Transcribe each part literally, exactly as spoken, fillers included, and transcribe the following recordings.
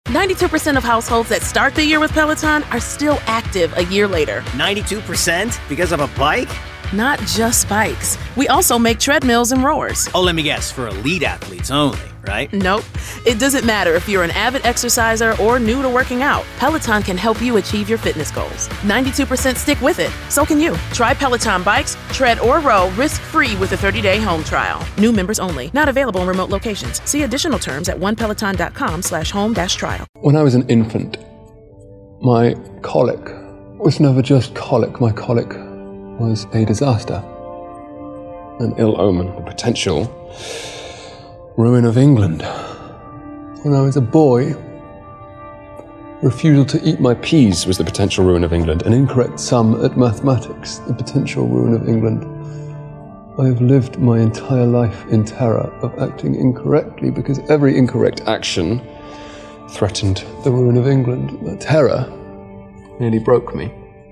ninety-two percent of households that start the year with Peloton are still active a year later. ninety-two percent? Because of a bike? Not just bikes. We also make treadmills and rowers. Oh, let me guess, for elite athletes only, right? Nope. It doesn't matter if you're an avid exerciser or new to working out. Peloton can help you achieve your fitness goals. ninety-two percent stick with it. So can you. Try Peloton bikes, tread, or row risk-free with a thirty-day home trial. New members only. Not available in remote locations. See additional terms at onepeloton.com slash home dash trial. When I was an infant, my colic was never just colic. My colic was a disaster, an ill omen, the potential ruin of England. When I was a boy, refusal to eat my peas was the potential ruin of England. An incorrect sum at mathematics, the potential ruin of England. I have lived my entire life in terror of acting incorrectly because every incorrect action threatened the ruin of England. That terror nearly broke me.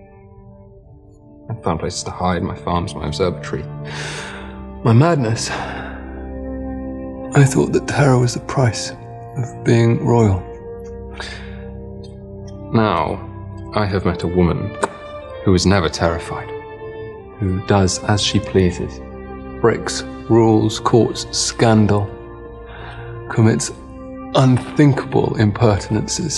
I found places to hide, my farms, my observatory. My madness. I thought that terror was the price of being royal. Now, I have met a woman who is never terrified, who does as she pleases, breaks rules, courts scandal, commits unthinkable impertinences.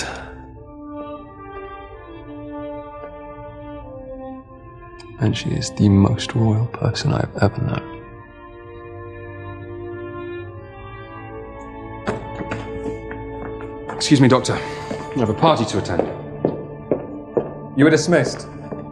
And she is the most royal person I've ever known. Excuse me, Doctor. I have a party to attend. You are dismissed.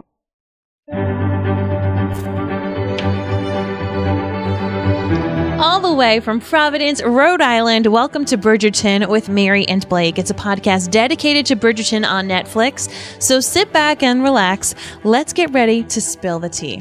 All the way from Providence, Rhode Island, welcome to Bridgerton with Mary and Blake. It's a podcast dedicated to Bridgerton on Netflix. So sit back and relax. Let's get ready to spill the tea.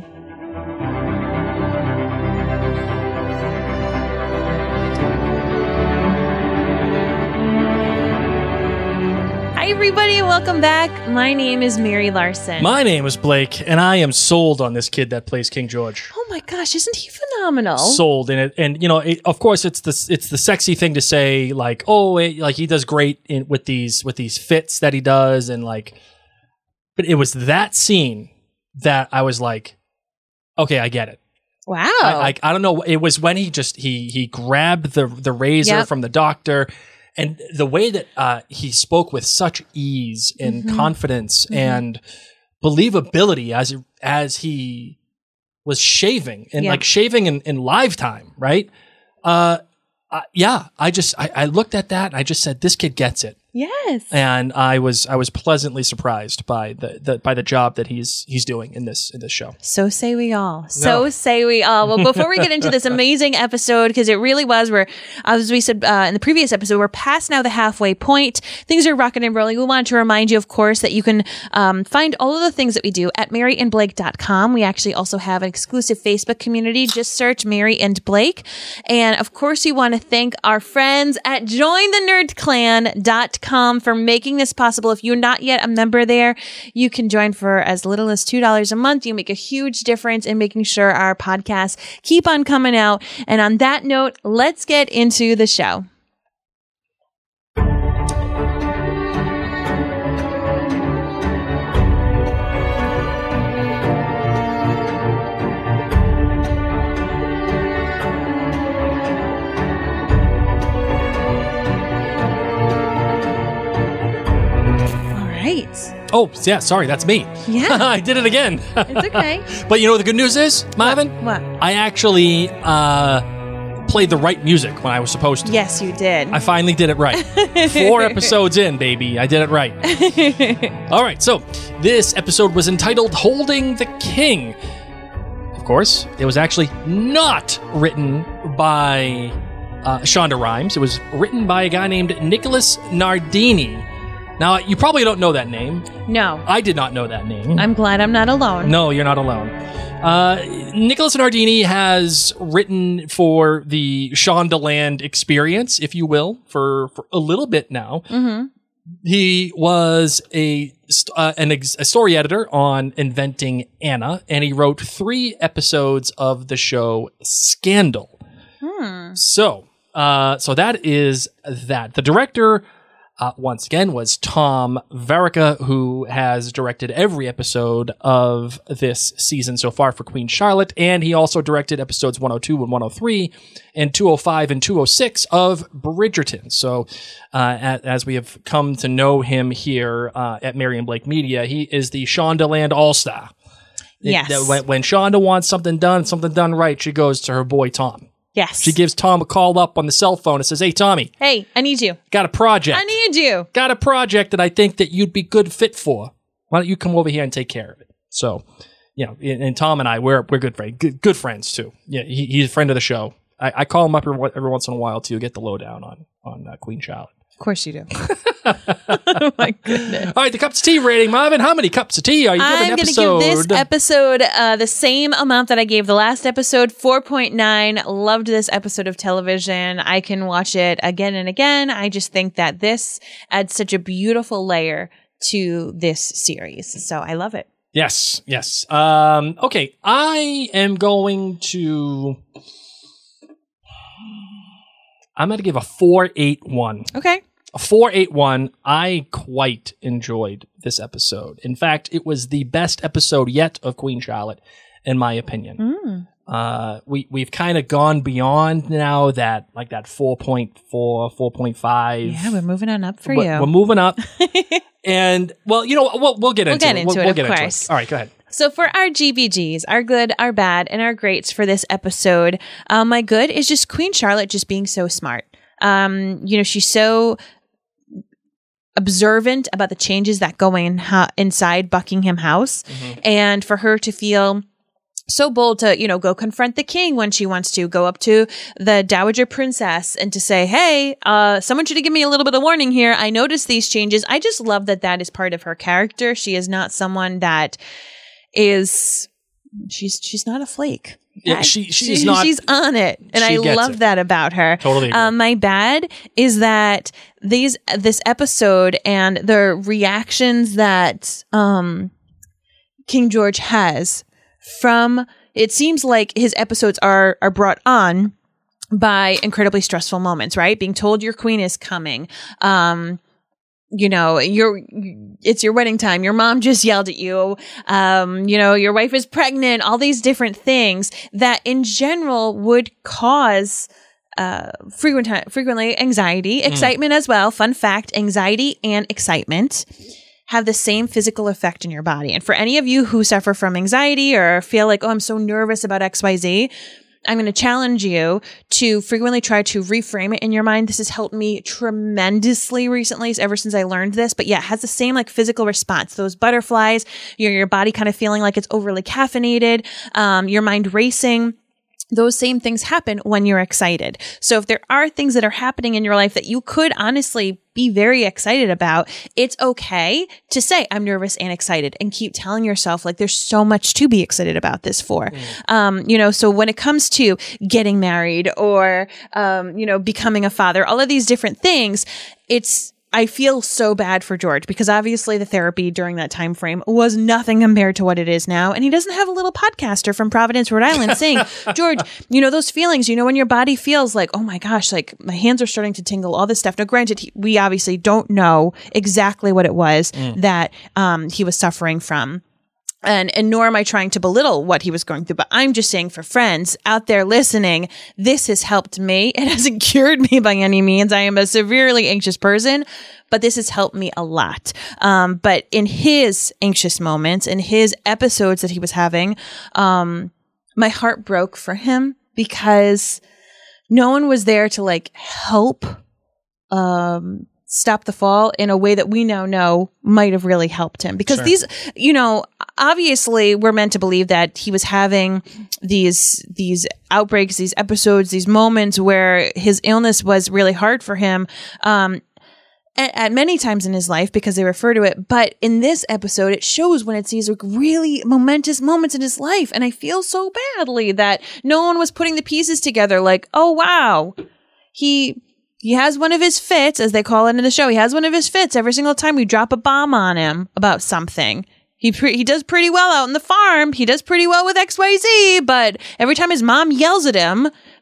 Hi, everybody. Welcome back. My name is Mary Larson. My name is Blake, and I am sold on this kid that plays King George. Oh my gosh, isn't he phenomenal? Sold in it, and you know, it, of course, it's the it's the sexy thing to say, like, oh, it, like he does great in, with these with these fits that he does, and like, but it was that scene that I was like, okay, I get it. Wow. I, like I don't know, it was when he just he he grabbed the the razor Yep. from the doctor. And the way that uh, he spoke with such ease and Mm-hmm. confidence Mm-hmm. and believability as as he was shaving and Yeah. like shaving in, in live time, right? Uh, uh, yeah, I just I, I looked at that and I just said, this kid gets it. Yes. And I was I was pleasantly surprised by the, the by the job that he's he's doing in this in this show. So say we all. So No. say we all. Well, before we get into this amazing episode, because it really was, we're, as we said uh, in the previous episode, we're past now the halfway point. Things are rocking and rolling. We wanted to remind you, of course, that you can um, find all of the things that we do at mary and blake dot com. We actually also have an exclusive Facebook community. Just search Mary and Blake. And of course, we want to thank our friends at join the nerd clan dot com for making this possible. If you're not yet a member there, you can join for as little as two dollars a month. You make a huge difference in making sure our podcasts keep on coming out. And on that note, let's get into the show. Right. Oh, yeah, sorry, that's me. Yeah. I did it again. It's okay. But you know what the good news is, Marvin? What? I actually uh, played the right music when I was supposed to. Yes, you did. I finally did it right. Four episodes in, baby. I did it right. All right, so this episode was entitled Holding the King. Of course, it was actually not written by uh, Shonda Rhimes. It was written by a guy named Nicholas Nardini. Now, you probably don't know that name. No. I did not know that name. I'm glad I'm not alone. No, you're not alone. Uh, Nicholas Nardini has written for the Shondaland experience, if you will, for, for a little bit now. Mm-hmm. He was a, uh, an ex- a story editor on Inventing Anna, and he wrote three episodes of the show Scandal. Hmm. So, uh, so that is that. The director uh, once again, was Tom Verica, who has directed every episode of this season so far for Queen Charlotte, and he also directed episodes one oh two and one oh three, and two oh five and two oh six of Bridgerton. So, uh, as we have come to know him here uh, at Marion Blake Media, he is the Shondaland All-Star. Yes. It, when, when Shonda wants something done, something done right, she goes to her boy Tom. Yes. She gives Tom a call up on the cell phone and says, "Hey, Tommy. Hey, I need you. Got a project. I need you. Got a project that I think that you'd be good fit for. Why don't you come over here and take care of it?" So, you know, and, and Tom and I, we're we're good friends, good, good friends too. Yeah, he, he's a friend of the show. I, I call him up every, every once in a while to get the lowdown on on uh, Queen Charlotte. Of course you do. Oh my goodness. All right, the cups of tea rating, Marvin. How many cups of tea are you giving I'm going to episode? give this episode uh, the same amount that I gave the last episode, four point nine. Loved this episode of television. I can watch it again and again. I just think that this adds such a beautiful layer to this series. So I love it. Yes, yes. Um, okay, I am going to... I'm going to give a four eight one. Okay. A four eight one. I quite enjoyed this episode. In fact, it was the best episode yet of Queen Charlotte, in my opinion. Mm. Uh, we, we've kind of gone beyond now that, like that four point four, four point five. Yeah, we're moving on up for we're, you. We're moving up. And, well, you know, we'll, we'll get We'll into get it. into we'll, it, we'll of get into course. it. All right, go ahead. So for our G B Gs, our good, our bad, and our greats for this episode, um, my good is just Queen Charlotte just being so smart. Um, you know, she's so observant about the changes that go in ha- inside Buckingham House, mm-hmm. and for her to feel so bold to, you know, go confront the king when she wants to, go up to the Dowager Princess and to say, "Hey, uh, someone should have given me a little bit of warning here. I noticed these changes." I just love that that is part of her character. She is not someone that is, she's, she's not a flake. Yeah, she she's she, not. She's on it, and I love it. that about her. Totally. Um, my bad is that these this episode and the reactions that um, King George has from, it seems like his episodes are are brought on by incredibly stressful moments, right? Being told your queen is coming. Um, you know, you're, it's your wedding time. Your mom just yelled at you. Um, you know, your wife is pregnant, all these different things that in general would cause, uh, frequent, frequently anxiety, excitement mm. as well. Fun fact, anxiety and excitement have the same physical effect in your body. And for any of you who suffer from anxiety or feel like, "Oh, I'm so nervous about X Y Z, I'm going to challenge you to frequently try to reframe it in your mind. This has helped me tremendously recently, ever since I learned this. But yeah, it has the same like physical response. Those butterflies, your your body kind of feeling like it's overly caffeinated, um, your mind racing. Those same things happen when you're excited. So if there are things that are happening in your life that you could honestly be very excited about, it's okay to say, "I'm nervous and excited," and keep telling yourself like there's so much to be excited about this for. Mm. Um, you know, so when it comes to getting married or, um, you know, becoming a father, all of these different things, it's, I feel so bad for George because obviously the therapy during that time frame was nothing compared to what it is now. And he doesn't have a little podcaster from Providence, Rhode Island saying, "George, you know, those feelings, you know, when your body feels like, oh my gosh, like my hands are starting to tingle, all this stuff." Now, granted, he, we obviously don't know exactly what it was mm. that um, he was suffering from. And, and nor am I trying to belittle what he was going through, but I'm just saying for friends out there listening, this has helped me. It hasn't cured me by any means. I am a severely anxious person, but this has helped me a lot. Um, but in his anxious moments, in his episodes that he was having, um, my heart broke for him because no one was there to like help, um, stop the fall in a way that we now know might have really helped him. Because sure. these, you know, obviously we're meant to believe that he was having these, these outbreaks, these episodes, these moments where his illness was really hard for him. Um, At, at many times in his life because they refer to it. But in this episode, it shows when it's these like really momentous moments in his life. And I feel so badly that no one was putting the pieces together like, oh, wow, he, he has one of his fits, as they call it in the show. He has one of his fits every single time we drop a bomb on him about something. He pre- he does pretty well out on the farm. He does pretty well with X Y Z, but every time his mom yells at him,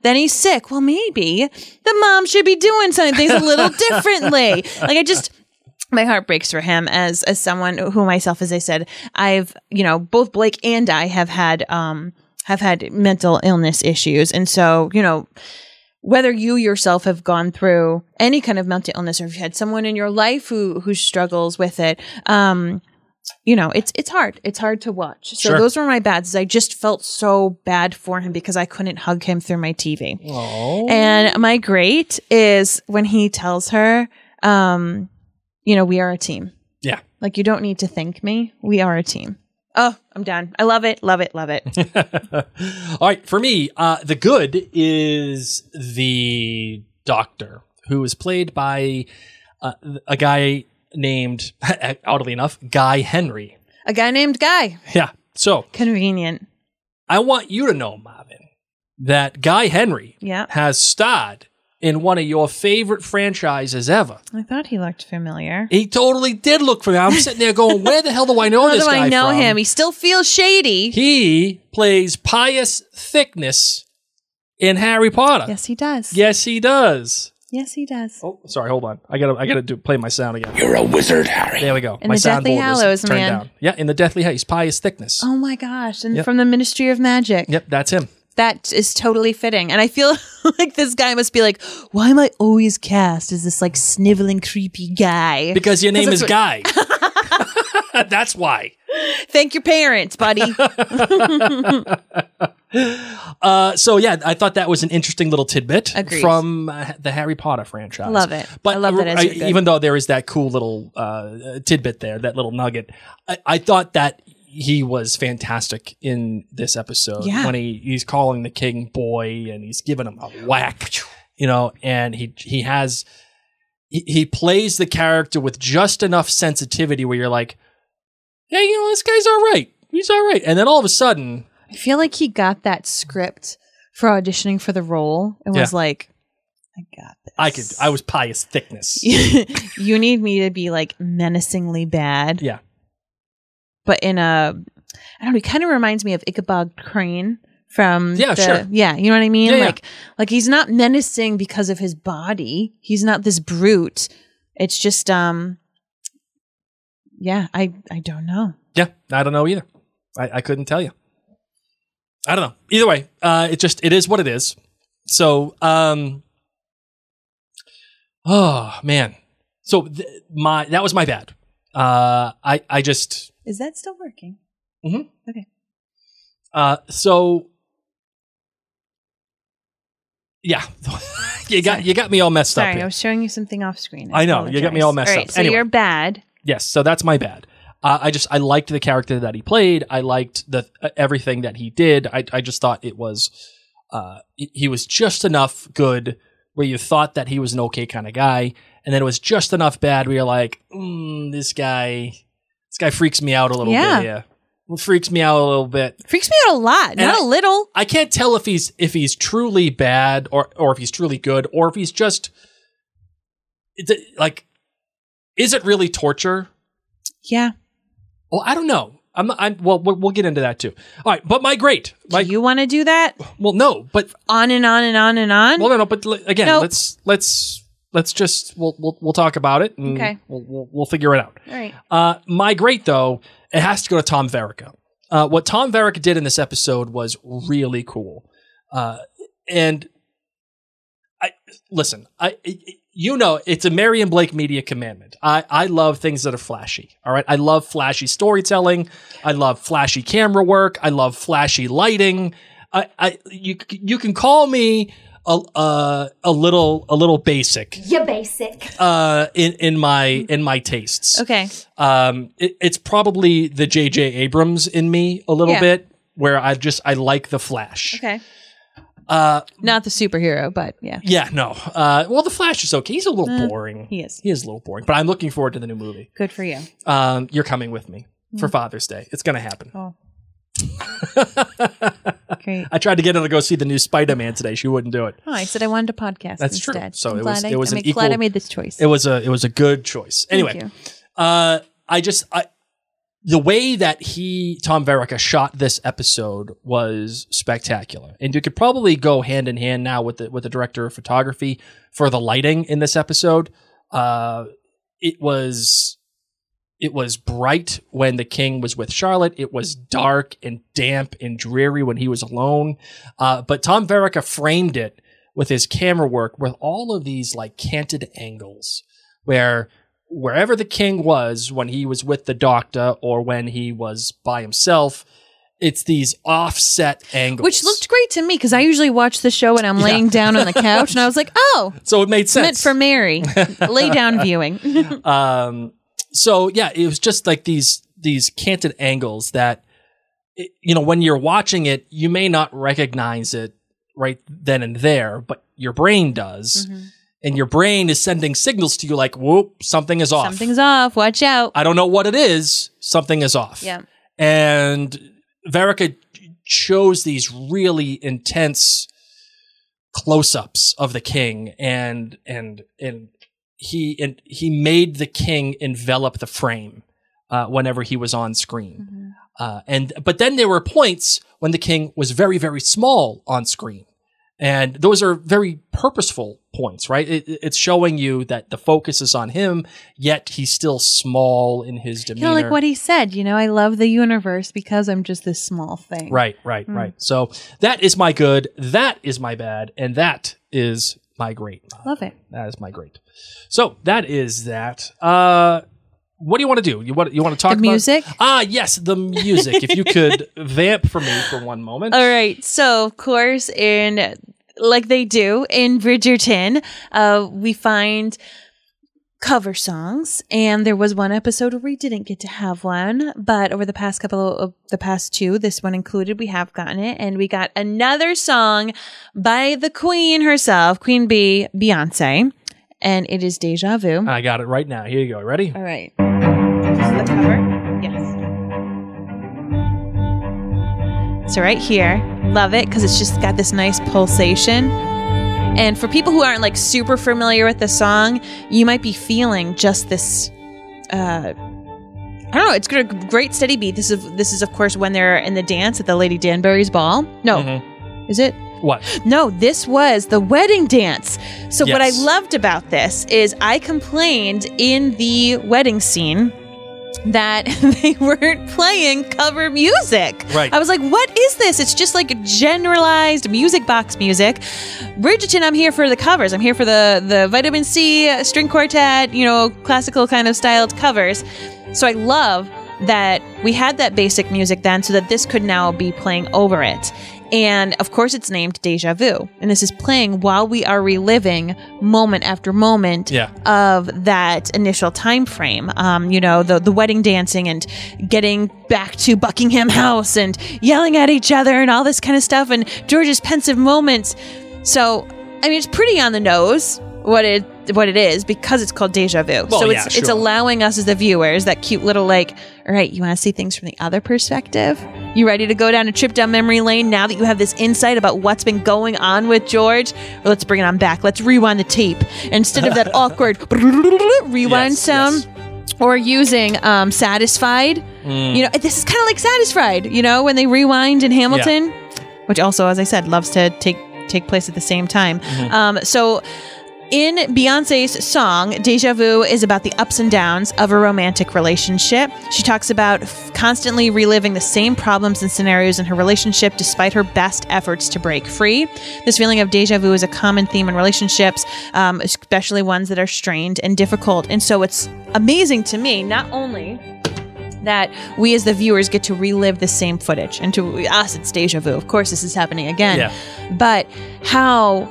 Then he's sick. Well, maybe the mom should be doing something things a little differently. Like I just, my heart breaks for him as as someone who myself, as I said, I've, you know, both Blake and I have had um have had mental illness issues, and so you know. Whether you yourself have gone through any kind of mental illness, or if you had someone in your life who who struggles with it, um, you know, it's it's hard. It's hard to watch. So Sure. those were my bads. I just felt so bad for him because I couldn't hug him through my T V. Oh. And my great is when he tells her, um, you know, we are a team. Yeah. Like you don't need to thank me. We are a team. Oh, I'm done. I love it. Love it. Love it. All right, for me, uh, the good is the doctor, who is played by uh, a guy named, oddly enough, Guy Henry. A guy named Guy. Yeah. So Convenient. I want you to know, Marvin, that Guy Henry Yeah. has starred in one of your favorite franchises ever. I thought he looked familiar. He totally did look for him. I'm sitting there going, where the hell do I know How this do guy I know from? him? He still feels shady. He plays Pious Thickness in Harry Potter. Yes, he does. Yes, he does. Yes, he does. Oh, sorry, hold on. I gotta, I gotta do play my sound again. You're a wizard, Harry. There we go. In my the Deathly soundboard was Hallows, turned man. down. Yeah, in the Deathly Hallows, Pious Thickness. Oh my gosh. And Yep. from the Ministry of Magic. Yep, that's him. That is totally fitting. And I feel like this guy must be like, why am I always cast as this like sniveling, creepy guy? Because your name that's is what- Guy. That's why. Thank your parents, buddy. Uh, so yeah, I thought that was an interesting little tidbit Agreed. from uh, the Harry Potter franchise. Love it. But I love that as I- you're good. even though there is that cool little uh, tidbit there, that little nugget, I, I thought that he was fantastic in this episode Yeah. when he, he's calling the king boy and he's giving him a whack, you know, and he he has he, he plays the character with just enough sensitivity where you're like, hey, you know, this guy's all right. He's all right. And then all of a sudden, I feel like he got that script for auditioning for the role and was Yeah. like, I got this. I could I was Pious Thickness. You need me to be like menacingly bad. Yeah. But in a, I don't know, he kind of reminds me of Ichabod Crane from Yeah, the- sure. Yeah, you know what I mean? Yeah, yeah. like like he's not menacing because of his body. He's not this brute. It's just um yeah, I I don't know. Yeah, I don't know either. I, I couldn't tell you. I don't know. Either way, uh, it just it is what it is. So, um, oh man. So th- my that was my bad. Uh, I I just Is that still working? Mhm. Okay. uh so yeah, you got Sorry. you got me all messed up Sorry, here. I was showing you something off screen. I know, you got me all messed all right, up. So Anyway. you're bad. Yes, so that's my bad. Uh, I just I liked the character that he played. I liked the uh, everything that he did. I I just thought it was uh he he was just enough good where you thought that he was an okay kind of guy, and then it was just enough bad where you're like, mm, this guy this guy freaks me out a little Yeah. bit. Yeah, well, freaks me out a little bit. Freaks me out a lot, not I- a little. I can't tell if he's if he's truly bad or or if he's truly good or if he's just it's a- like is it really torture? Yeah. Well, I don't know. I'm not. I'm, well, we'll we'll get into that too. All right, but my great, my Do you want to do that? well, no, but On and on and on and on? well, no, no, but l- again, Nope. let's let's let's just we'll we'll we'll talk about it. And Okay. We'll, we'll we'll figure it out. All right. Uh, my great though, it has to go to Tom Verica. Uh, what Tom Verica did in this episode was really cool. Uh, and I listen, I. I You know, it's a Mary and Blake media commandment. I, I love things that are flashy. All right. I love flashy storytelling. I love flashy camera work. I love flashy lighting. I, I you you can call me a uh, a little a little basic. You're basic. Uh, in in my in my tastes. Okay. Um, it, it's probably the J J Abrams in me a little Yeah. bit, where I just I like the Flash. Okay. Uh, Not the superhero, but yeah. yeah, no. Uh, well, the Flash is okay. He's a little boring. He is. He is a little boring, but I'm looking forward to the new movie. Good for you. Um, you're coming with me for Father's Day. It's going to happen. Oh. Great. I tried to get her to go see the new Spider-Man today. She wouldn't do it. Oh, I said I wanted a podcast That's true. instead. So I'm it was- glad it I, was I'm an glad I equal- made this choice. It was a it was a good choice. Thank Anyway, you. uh, I just I the way that he, Tom Verica, shot this episode was spectacular. And you could probably go hand in hand now with the, with the director of photography for the lighting in this episode. Uh, it was, it was bright when the king was with Charlotte. It was dark and damp and dreary when he was alone. Uh, but Tom Verica framed it with his camera work with all of these like canted angles where wherever the king was when he was with the doctor or when he was by himself, it's these offset angles. Which looked great to me because I usually watch the show when I'm Yeah. laying down on the couch and I was like, oh, So it made sense. meant for Mary. Lay down viewing. Um, so yeah, it was just like these these canted angles that, it, you know, when you're watching it, you may not recognize it right then and there, but your brain does. Mm-hmm. And your brain is sending signals to you like, whoop, something is off. Something's off. Watch out. I don't know what it is. Something is off. Yeah. And Verica chose these really intense close-ups of the king, and and and he and he made the king envelop the frame uh, whenever he was on screen. Mm-hmm. Uh, and but then there were points when the king was very very small on screen. And those are very purposeful points, right? It, it's showing you that the focus is on him, yet he's still small in his demeanor. Kind of like what he said, you know, I love the universe because I'm just this small thing. Right, right, right. So that is my good, that is my bad, and that is my great. Love it. That is my great. So that is that. Uh, what do you want to do? You want you want to talk The about music? Ah, yes, the music. If you could vamp for me for one moment. All right. So, of course, in like they do in Bridgerton, uh, we find cover songs, and there was one episode where we didn't get to have one, but over the past couple of the past two, this one included, we have gotten it, and we got another song by the Queen herself, Queen Bee, Beyonce, and it is Deja Vu. I got it right now. Here you go. Ready? All right. This is the cover. Yes. So right here, love it because it's just got this nice pulsation. And for people who aren't like super familiar with the song, you might be feeling just this. Uh, I don't know. It's got a great steady beat. This is this is of course when they're in the dance at the Lady Danbury's ball. No, Mhm. is it? What? No, this was the wedding dance. So what I Yes. loved about this is I complained in the wedding scene that they weren't playing cover music. Right. I was like, what is this? It's just like generalized music box music. Bridgerton, I'm here for the covers. I'm here for the, the Vitamin C string quartet, you know, classical kind of styled covers. So I love that we had that basic music then so that this could now be playing over it. And of course, it's named Deja Vu. And this is playing while we are reliving moment after moment Yeah. of that initial time frame. Um, you know, the the wedding dancing and getting back to Buckingham House and yelling at each other and all this kind of stuff and George's pensive moments. So, I mean, it's pretty on the nose what it what it is because it's called Deja Vu. Well, so yeah, it's it's sure. allowing us as the viewers that cute little like, all right, you want to see things from the other perspective? You ready to go down a trip down memory lane now that you have this insight about what's been going on with George? Or let's bring it on back. Let's rewind the tape instead of that awkward rewind Yes, sound. yes. Or using um, Satisfied. Mm. You know, this is kind of like Satisfied, you know, when they rewind in Hamilton, which also, as I said, loves to take take place at the same time. Mm-hmm. Um, so in Beyonce's song, Deja Vu is about the ups and downs of a romantic relationship. She talks about f- constantly reliving the same problems and scenarios in her relationship despite her best efforts to break free. This feeling of deja vu is a common theme in relationships, um, especially ones that are strained and difficult. And so it's amazing to me, not only that we as the viewers get to relive the same footage, and to us it's deja vu. Of course, this is happening again. Yeah. But how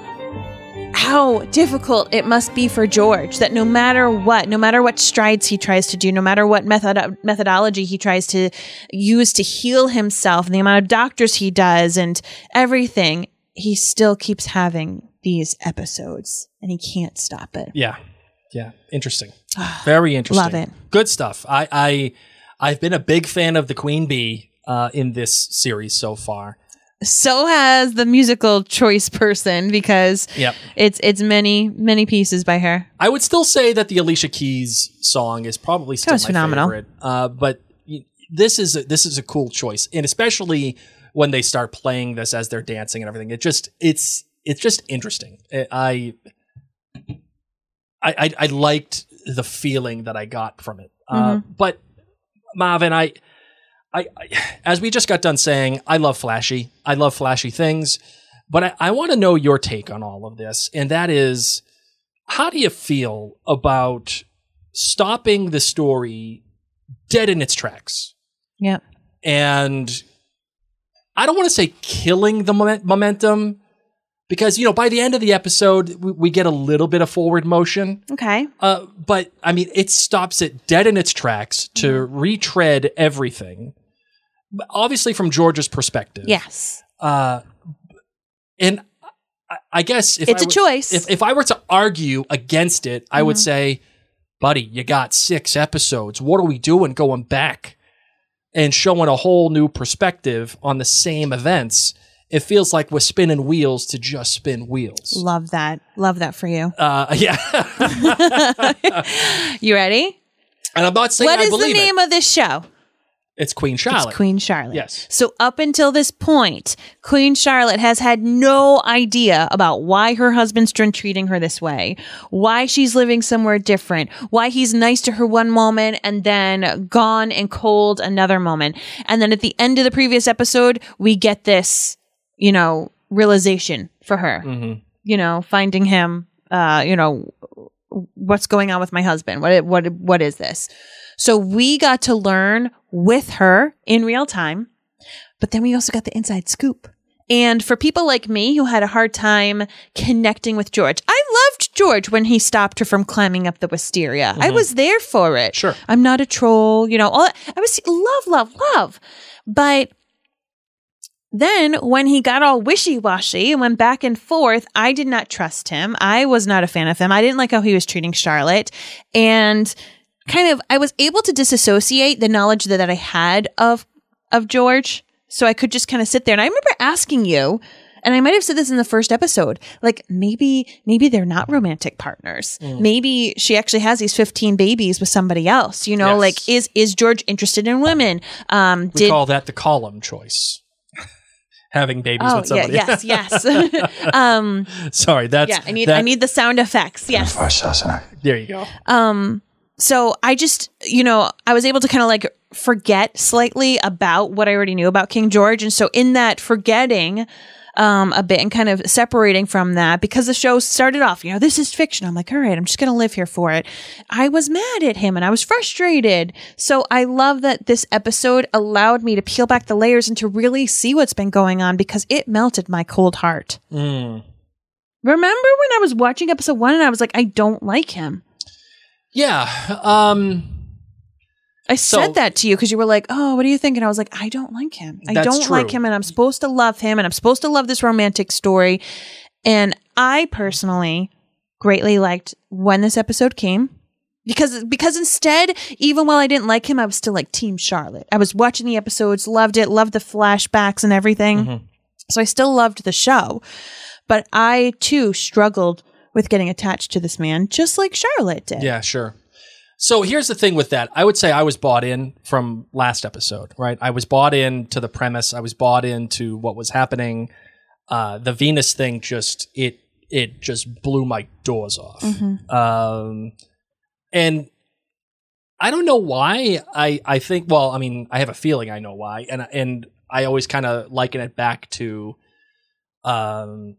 how difficult it must be for George that no matter what, no matter what strides he tries to do, no matter what method methodology he tries to use to heal himself, and the amount of doctors he does and everything, he still keeps having these episodes and he can't stop it. Yeah. Yeah. Interesting. Very interesting. Love it. Good stuff. I, I, I've been a big fan of the Queen Bee uh, in this series so far. So has the musical choice person because Yep. it's it's many, many pieces by her. I would still say that the Alicia Keys song is probably still was my phenomenal. favorite. Uh, but y- this is a, this is a cool choice, and especially when they start playing this as they're dancing and everything. It just it's it's just interesting. I I I, I liked the feeling that I got from it. Mm-hmm. Uh, but Marvin, I, I I as we just got done saying, I love flashy. I love flashy things, but I, I want to know your take on all of this, and that is, how do you feel about stopping the story dead in its tracks? Yeah. And I don't want to say killing the moment- momentum because, you know, by the end of the episode, we, we get a little bit of forward motion. Okay. Uh, but, I mean, it stops it dead in its tracks to mm-hmm. retread everything. Obviously, from George's perspective. Yes. Uh, and I, I guess if it's I a were, choice. If, if I were to argue against it, I mm-hmm. would say, buddy, you got six episodes. What are we doing going back and showing a whole new perspective on the same events? It feels like we're spinning wheels to just spin wheels. Love that. Love that for you. Uh, yeah. You ready? And I'm not saying what I is believe the name it. of this show? It's Queen Charlotte. It's Queen Charlotte. Yes. So up until this point, Queen Charlotte has had no idea about why her husband's treating her this way, why she's living somewhere different, why he's nice to her one moment and then gone and cold another moment. And then at the end of the previous episode, we get this, you know, realization for her, mm-hmm. you know, finding him, uh, you know, what's going on with my husband? What, what, what is this? So we got to learn with her in real time, but then we also got the inside scoop. And for people like me who had a hard time connecting with George, I loved George when he stopped her from climbing up the wisteria. Mm-hmm. I was there for it. Sure. I'm not a troll, you know, all that. I was love, love, love. But then when he got all wishy-washy and went back and forth, I did not trust him. I was not a fan of him. I didn't like how he was treating Charlotte. And kind of, I was able to disassociate the knowledge that, that I had of of George, so I could just kind of sit there. And I remember asking you, and I might have said this in the first episode, like maybe maybe they're not romantic partners. Mm. Maybe she actually has these fifteen babies with somebody else. You know, yes. like is is George interested in women? Um, we did, call that the column choice. Having babies oh, with somebody. Yeah, yes, yes. um, Sorry, that's yeah. I need that, I need the sound effects. Yes. There you go. Um. So I just, you know, I was able to kind of like forget slightly about what I already knew about King George. And so in that forgetting um, a bit and kind of separating from that, because the show started off, you know, this is fiction. I'm like, all right, I'm just going to live here for it. I was mad at him and I was frustrated. So I love that this episode allowed me to peel back the layers and to really see what's been going on, because it melted my cold heart. Mm. Remember when I was watching episode one and I was like, I don't like him. Yeah. Um, I so, said that to you because you were like, oh, what do you think? And I was like, I don't like him. I don't true. like him. And I'm supposed to love him. And I'm supposed to love this romantic story. And I personally greatly liked when this episode came. Because because instead, even while I didn't like him, I was still like Team Charlotte. I was watching the episodes, loved it, loved the flashbacks and everything. Mm-hmm. So I still loved the show. But I, too, struggled with getting attached to this man, just like Charlotte did. Yeah, sure. So here's the thing with that. I would say I was bought in from last episode, right? I was bought in to the premise. I was bought into what was happening. Uh, the Venus thing just, it it just blew my doors off. Mm-hmm. Um, and I don't know why. I, I think, well, I mean, I have a feeling I know why. And, and I always kind of liken it back to... Um,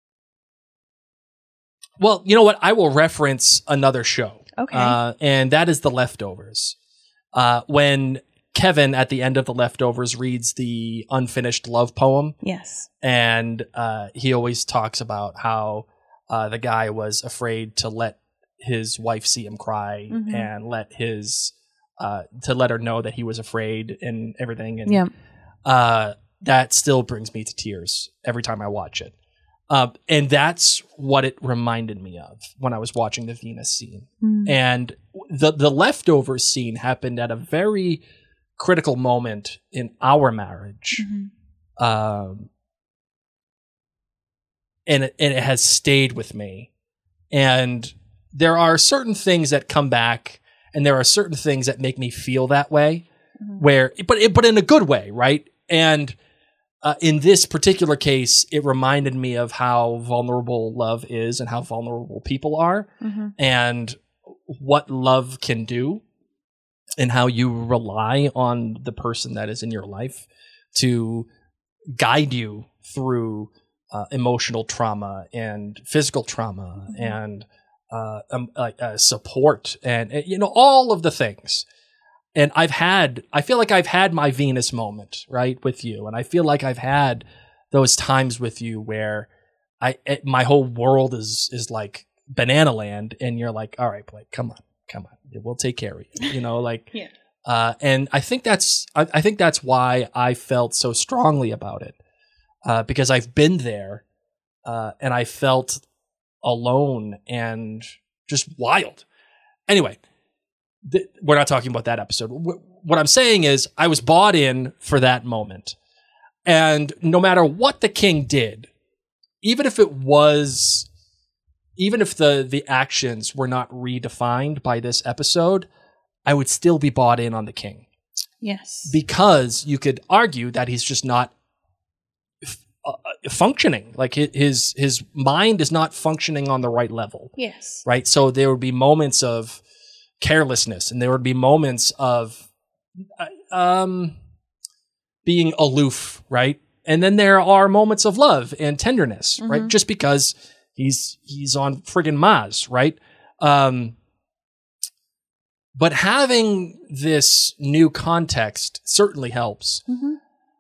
Well, you know what? I will reference another show. Okay. Uh, and that is The Leftovers. Uh, when Kevin, at the end of The Leftovers, reads the unfinished love poem. Yes. And uh, he always talks about how uh, the guy was afraid to let his wife see him cry mm-hmm. and let his, uh, to let her know that he was afraid and everything. And yeah. uh, that still brings me to tears every time I watch it. Uh, and that's what it reminded me of when I was watching the Venus scene. Mm. And the the Leftovers scene happened at a very critical moment in our marriage. Mm-hmm. Um, and, it, and it has stayed with me. And there are certain things that come back, and there are certain things that make me feel that way. Mm-hmm. where, but but in a good way, right? And uh, in this particular case, it reminded me of how vulnerable love is and how vulnerable people are, Mm-hmm. and what love can do, and how you rely on the person that is in your life to guide you through uh, emotional trauma and physical trauma Mm-hmm. and uh, um, uh, uh, support and, uh, you know, all of the things. And I've had, I feel like I've had my Venus moment, right, with you. And I feel like I've had those times with you where I, it, my whole world is, is like banana land. And you're like, all right, Blake, come on, come on. We'll take care of you, you know, like, Yeah. uh, and I think that's, I, I think that's why I felt so strongly about it. Uh, because I've been there, uh, and I felt alone and just wild. Anyway, th- we're not talking about that episode. W- what I'm saying is I was bought in for that moment. And no matter what the king did, even if it was, even if the, the actions were not redefined by this episode, I would still be bought in on the king. Yes. Because you could argue that he's just not f- uh, functioning. Like hi- his his mind is not functioning on the right level. Yes. Right? So there would be moments of carelessness, and there would be moments of uh, um being aloof, right? And then there are moments of love and tenderness, Mm-hmm. right? Just because he's he's on friggin' Mars, right? Um But having this new context certainly helps. Mm-hmm.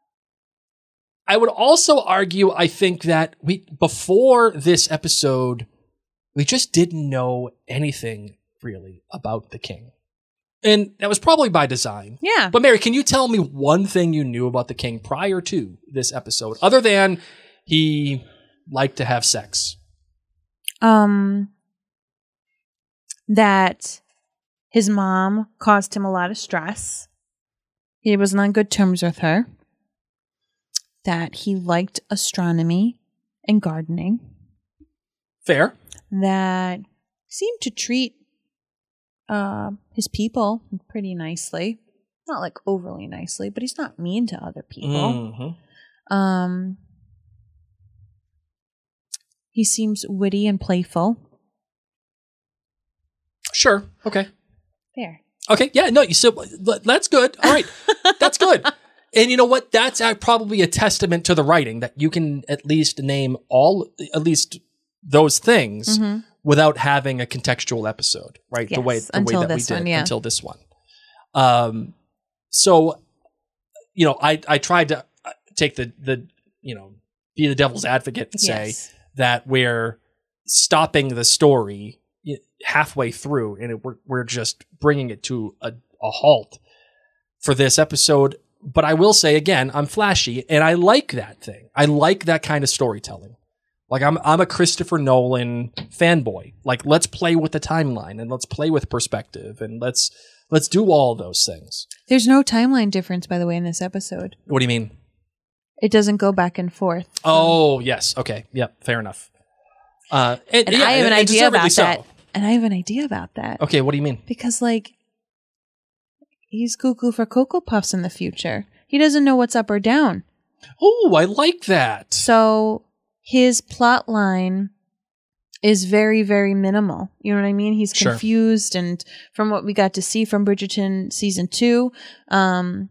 I would also argue, I think that we, before this episode, we just didn't know anything really about the king. And that was probably by design. Yeah. But Mary, can you tell me one thing you knew about the king prior to this episode, other than he liked to have sex? Um, that his mom caused him a lot of stress. He wasn't on good terms with her. That he liked astronomy and gardening. Fair. That he seemed to treat uh, his people pretty nicely. Not like overly nicely, but he's not mean to other people. Mm-hmm. Um, he seems witty and playful. Sure. Okay. There. Okay. Yeah. No. You said that's good. All right. That's good. And you know what? That's uh, probably a testament to the writing that you can at least name all, at least those things, Mm-hmm. without having a contextual episode, right? the Yes, way the until way that we this did one, yeah. until this one. Um. So, you know, I I tried to take the the you know be the devil's advocate and say Yes. that we're stopping the story halfway through, and it, we're we're just bringing it to a, a halt for this episode. But I will say again, I'm flashy, and I like that thing. I like that kind of storytelling. Like I'm I'm a Christopher Nolan fanboy. Like let's play with the timeline, and let's play with perspective, and let's let's do all those things. There's no timeline difference, by the way, in this episode. What do you mean? It doesn't go back and forth. Oh yes, okay, yep, fair enough. Uh, and And yeah, I have an and idea about deservedly that. And I have an idea about that. Okay, what do you mean? Because, like, he's cuckoo for Cocoa Puffs in the future. He doesn't know what's up or down. Oh, I like that. So his plot line is very, very minimal. You know what I mean? He's Sure. confused. And from what we got to see from Bridgerton season two, um,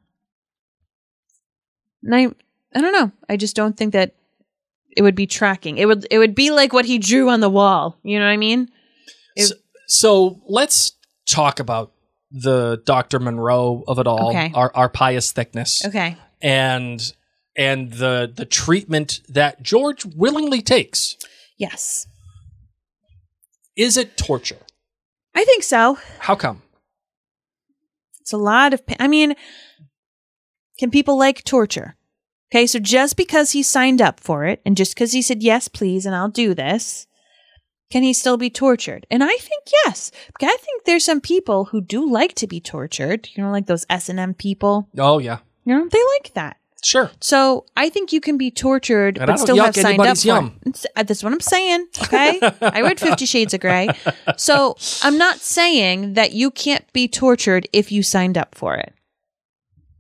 and I, I don't know. I just don't think that it would be tracking. It would, it would be like what he drew on the wall. You know what I mean? It- so, so let's talk about the Doctor Monroe of it all, Okay. our our pious thickness, Okay. and and the the treatment that George willingly takes. Yes. Is it torture? I think so. How come? It's a lot of, pa- I mean, can people like torture? Okay, so just because he signed up for it and just because he said, yes, please, and I'll do this, can he still be tortured? And I think yes. I think there's some people who do like to be tortured, you know, like those S and M people, Oh yeah, you know, they like that. sure. So I think you can be tortured, And I but don't still yuck have signed up anybody's for yum. it. It's- uh, That's what I'm saying. Okay, I read Fifty Shades of Grey, so I'm not saying that you can't be tortured if you signed up for it.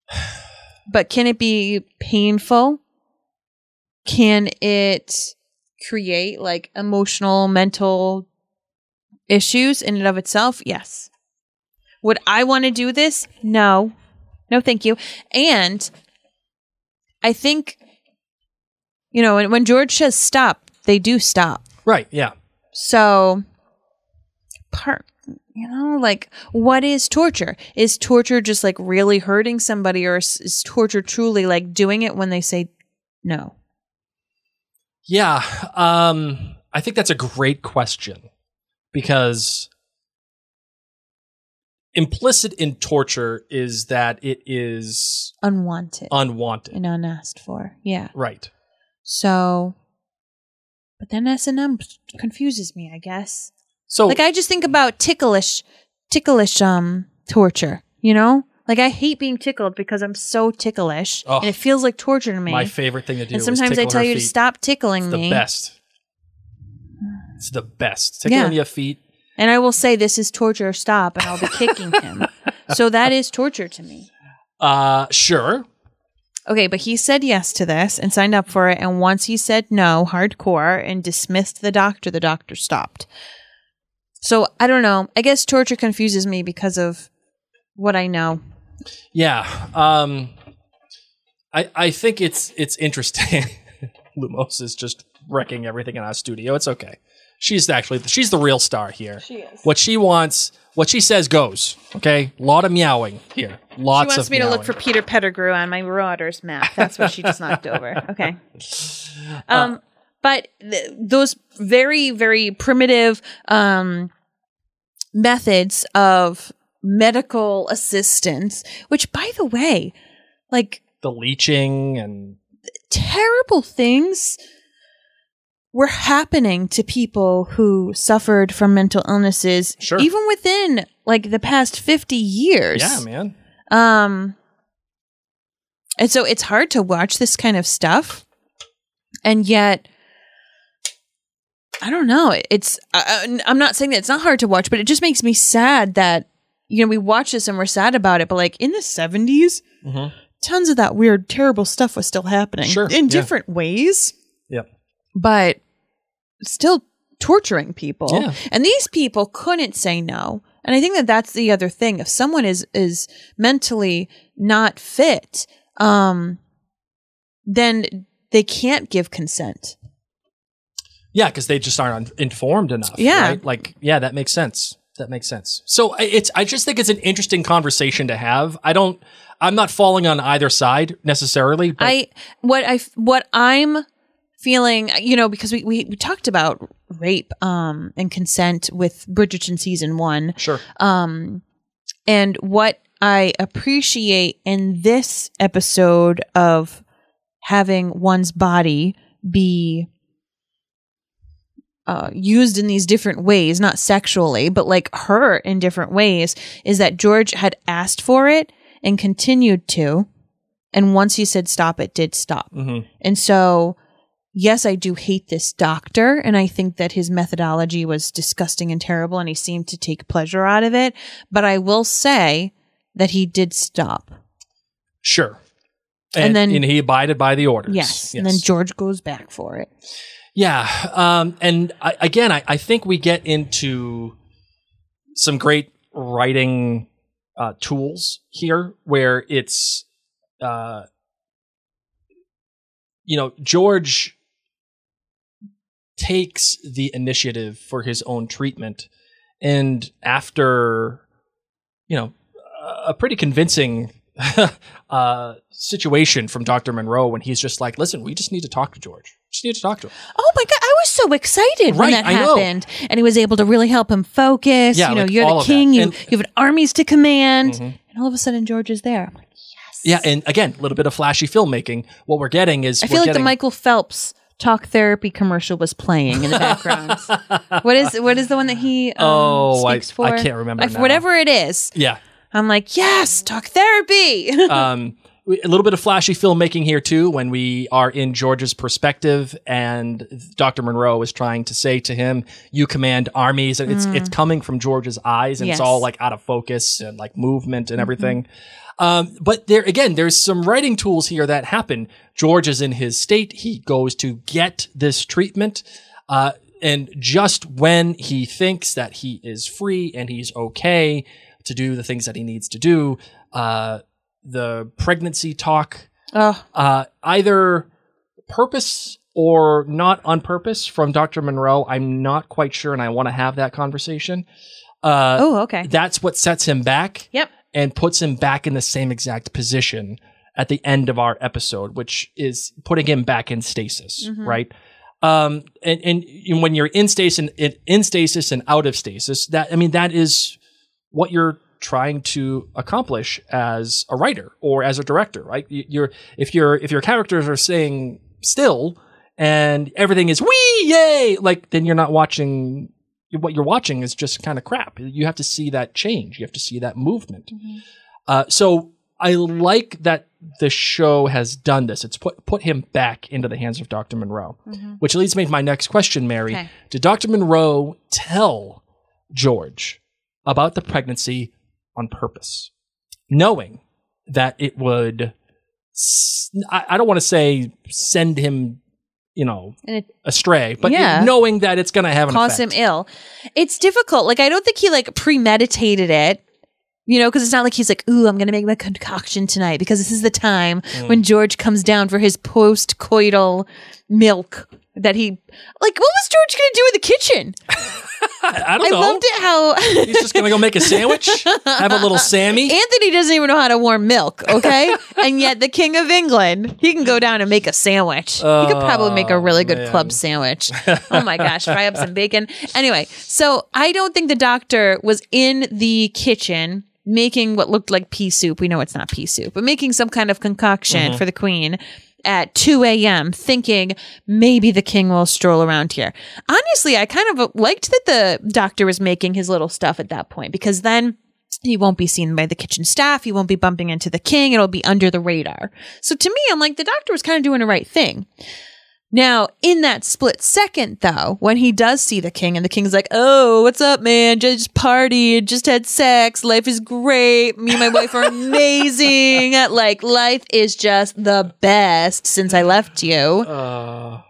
But can it be painful? Can it create like emotional, mental issues in and of itself? Yes. Would I want to do this? No. No, thank you. And I think, you know, when, when George says stop, they do stop. Right. Yeah. So, part, you know, like, what is torture? Is torture just like really hurting somebody, or is, is torture truly like doing it when they say no? Yeah. Um, I think that's a great question, because implicit in torture is that it is Unwanted. unwanted. And unasked for. Yeah. Right. So, but then S and M confuses me, I guess. So, Like, I just think about ticklish, ticklish um torture, you know? Like, I hate being tickled because I'm so ticklish, Oh, and it feels like torture to me. my favorite thing to do and is sometimes tickle I tell her you to feet. stop tickling It's me. the best. It's the best. Tickling Yeah. your feet. And I will say, this is torture, stop, and I'll be kicking him. So that is torture to me. Uh, sure. Okay, but he said yes to this and signed up for it. And once he said no, hardcore, and dismissed the doctor, the doctor stopped. So I don't know. I guess torture confuses me because of what I know. Yeah. Um, I I think it's it's interesting. Lumos is just wrecking everything in our studio. It's okay. She's actually she's the real star here. She is. What she wants, what she says goes. Okay, a lot of meowing here. Lots She wants of me to look meowing. for Peter Pettigrew on my Marauders map. That's what she just knocked over. Okay. Um, but th- those very, very primitive um, methods of medical assistance, which, by the way, like the leeching and terrible things were happening to people who suffered from mental illnesses, Sure. even within like the past fifty years. yeah, man. Um, and so it's hard to watch this kind of stuff, and yet, I don't know. It's I, I'm not saying that it's not hard to watch, but it just makes me sad that, you know, we watch this and we're sad about it. But like in the seventies, Mhm. tons of that weird, terrible stuff was still happening, Sure, in yeah. different ways, Yep. but still torturing people. Yeah. And these people couldn't say no. And I think that that's the other thing. If someone is is mentally not fit, um, then they can't give consent. Yeah, because they just aren't informed enough. Yeah. Right? Like, yeah, that makes sense. That makes sense. So I- it's, I just think it's an interesting conversation to have. I don't, I'm not falling on either side necessarily. But I what I what I'm feeling, you know, because we, we, we talked about rape um and consent with Bridgerton season one. Sure. Um, and what I appreciate in this episode of having one's body be uh, used in these different ways, not sexually, but like hurt in different ways, is that George had asked for it and continued to. And once he said stop, it did stop. Mhm. And so, yes, I do hate this doctor, and I think that his methodology was disgusting and terrible, and he seemed to take pleasure out of it. But I will say that he did stop. Sure. And And, then- and he abided by the orders. Yes. And then George goes back for it. Yeah. Um, and I, again, I, I think we get into some great writing uh, tools here where it's, uh, you know, George takes the initiative for his own treatment. And after, you know, a pretty convincing uh, situation from Doctor Monroe when he's just like, listen, we just need to talk to George. Just need to talk to him. Oh my God, I was so excited when Right, that I know. happened. And he was able to really help him focus. Yeah, you know, like you're all the of that. king, you, And- you have an armies to command. Mhm. And all of a sudden, George is there. I'm like, yes. Yeah, and again, a little bit of flashy filmmaking. What we're getting is I we're feel like getting, the Michael Phelps talk therapy commercial was playing in the background. what is what is the one that he um, Oh, I- speaks for? I can't remember I- now. Whatever it is. Yeah. I'm like, yes, talk therapy. Um, a little bit of flashy filmmaking here too, when we are in George's perspective and Doctor Monroe is trying to say to him, you command armies, and it's mm. it's coming from George's eyes, and yes. it's all like out of focus and like movement and everything. Mm-hmm. Um, but there again, there's some writing tools here that happen. George is in his state. He goes to get this treatment. Uh, and just when he thinks that he is free and he's okay to do the things that he needs to do, uh, the pregnancy talk, oh. uh, either purpose or not on purpose from Doctor Monroe, I'm not quite sure, and I want to have that conversation. Uh, oh, okay. That's what sets him back. Yep. And puts him back in the same exact position at the end of our episode, which is putting him back in stasis, mm-hmm. right? Um, and, and when you're in stasis, in, in stasis and out of stasis, that, I mean, that is what you're trying to accomplish as a writer or as a director, right? You're, if you're, if your characters are staying still and everything is wee, yay, like, then you're not watching, what you're watching is just kind of crap. You have to see that change. You have to see that movement. Mm-hmm. Uh, so I like that the show has done this. It's put put him back into the hands of Doctor Monroe, mm-hmm. which leads me to my next question, Mary. Okay. Did Doctor Monroe tell George about the pregnancy on purpose, knowing that it would, I, I don't want to say send him, you know, it, astray, but yeah. knowing that it's going to have an cause effect. him ill. It's difficult. Like, I don't think he like premeditated it. You know, because it's not like he's like, ooh, I'm going to make my concoction tonight because this is the time mm. when George comes down for his post-coital milk that he... Like, what was George going to do in the kitchen? I don't I know. I loved it how... He's just going to go make a sandwich? Have a little Sammy? Anthony doesn't even know how to warm milk, okay? And yet the King of England, he can go down and make a sandwich. Oh, he could probably make a really good man. club sandwich. Oh my gosh, fry up some bacon. Anyway, so I don't think the doctor was in the kitchen making what looked like pea soup. We know it's not pea soup, but making some kind of concoction mm-hmm. for the queen at two a.m. thinking maybe the king will stroll around here. Honestly, I kind of liked that the doctor was making his little stuff at that point, because then he won't be seen by the kitchen staff. He won't be bumping into the king. It'll be under the radar. So to me, I'm like, the doctor was kind of doing the right thing. Now, in that split second, though, when he does see the king and the king's like, oh, what's up, man? Just partied, just had sex. Life is great. Me and my wife are amazing. Like, life is just the best since I left you. Uh...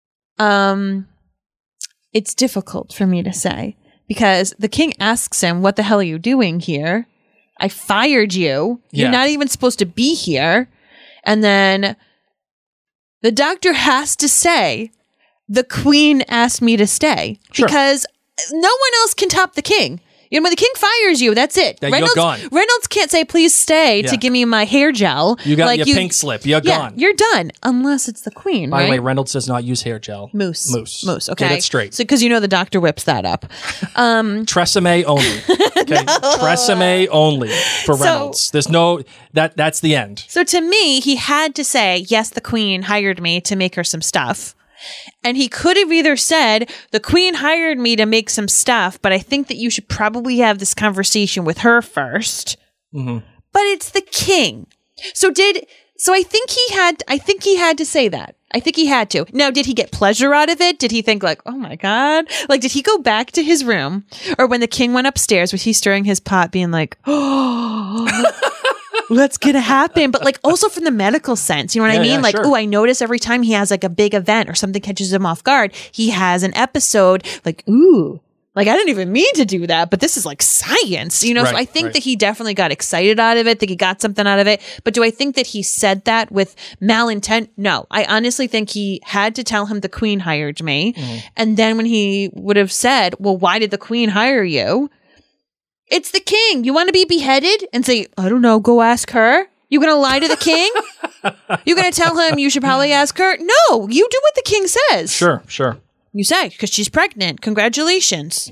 Um, it's difficult for me to say because the king asks him, what the hell are you doing here? I fired you. Yeah. You're not even supposed to be here. And then... the doctor has to say, the queen asked me to stay. Sure. Because no one else can top the king. You know, when the king fires you, that's it. Yeah, Reynolds, you're gone. Reynolds can't say, please stay yeah. to give me my hair gel. You got like your you, pink slip. You're yeah, gone. You're done. Unless it's the queen, By right? the way, Reynolds does not use hair gel. Mousse. Mousse. Mousse, okay. Get it straight. So, because you know the doctor whips that up. Um, Tresemme only. Okay. no. Tresemme only for Reynolds. So, There's no, that. that's the end. So to me, he had to say, yes, the queen hired me to make her some stuff. And he could have either said, the queen hired me to make some stuff, but I think that you should probably have this conversation with her first. Mm-hmm. But it's the king. So did, so I think he had, I think he had to say that. I think he had to. Now, did he get pleasure out of it? Did he think like, oh my God? Like, did he go back to his room? Or when the king went upstairs, was he stirring his pot being like, oh... what's gonna happen? But like also from the medical sense, you know what yeah, I mean? Yeah, like, sure. oh, I notice every time he has like a big event or something catches him off guard, he has an episode like, ooh, like I didn't even mean to do that, but this is like science, you know? Right, so I think right. that he definitely got excited out of it, that he got something out of it. But do I think that he said that with malintent? No, I honestly think he had to tell him the queen hired me. Mm. And then when he would have said, well, why did the queen hire you? It's the king. You want to be beheaded and say, I don't know, go ask her? You going to lie to the king? You going to tell him you should probably ask her? No, you do what the king says. Sure, sure. You say, because she's pregnant. Congratulations.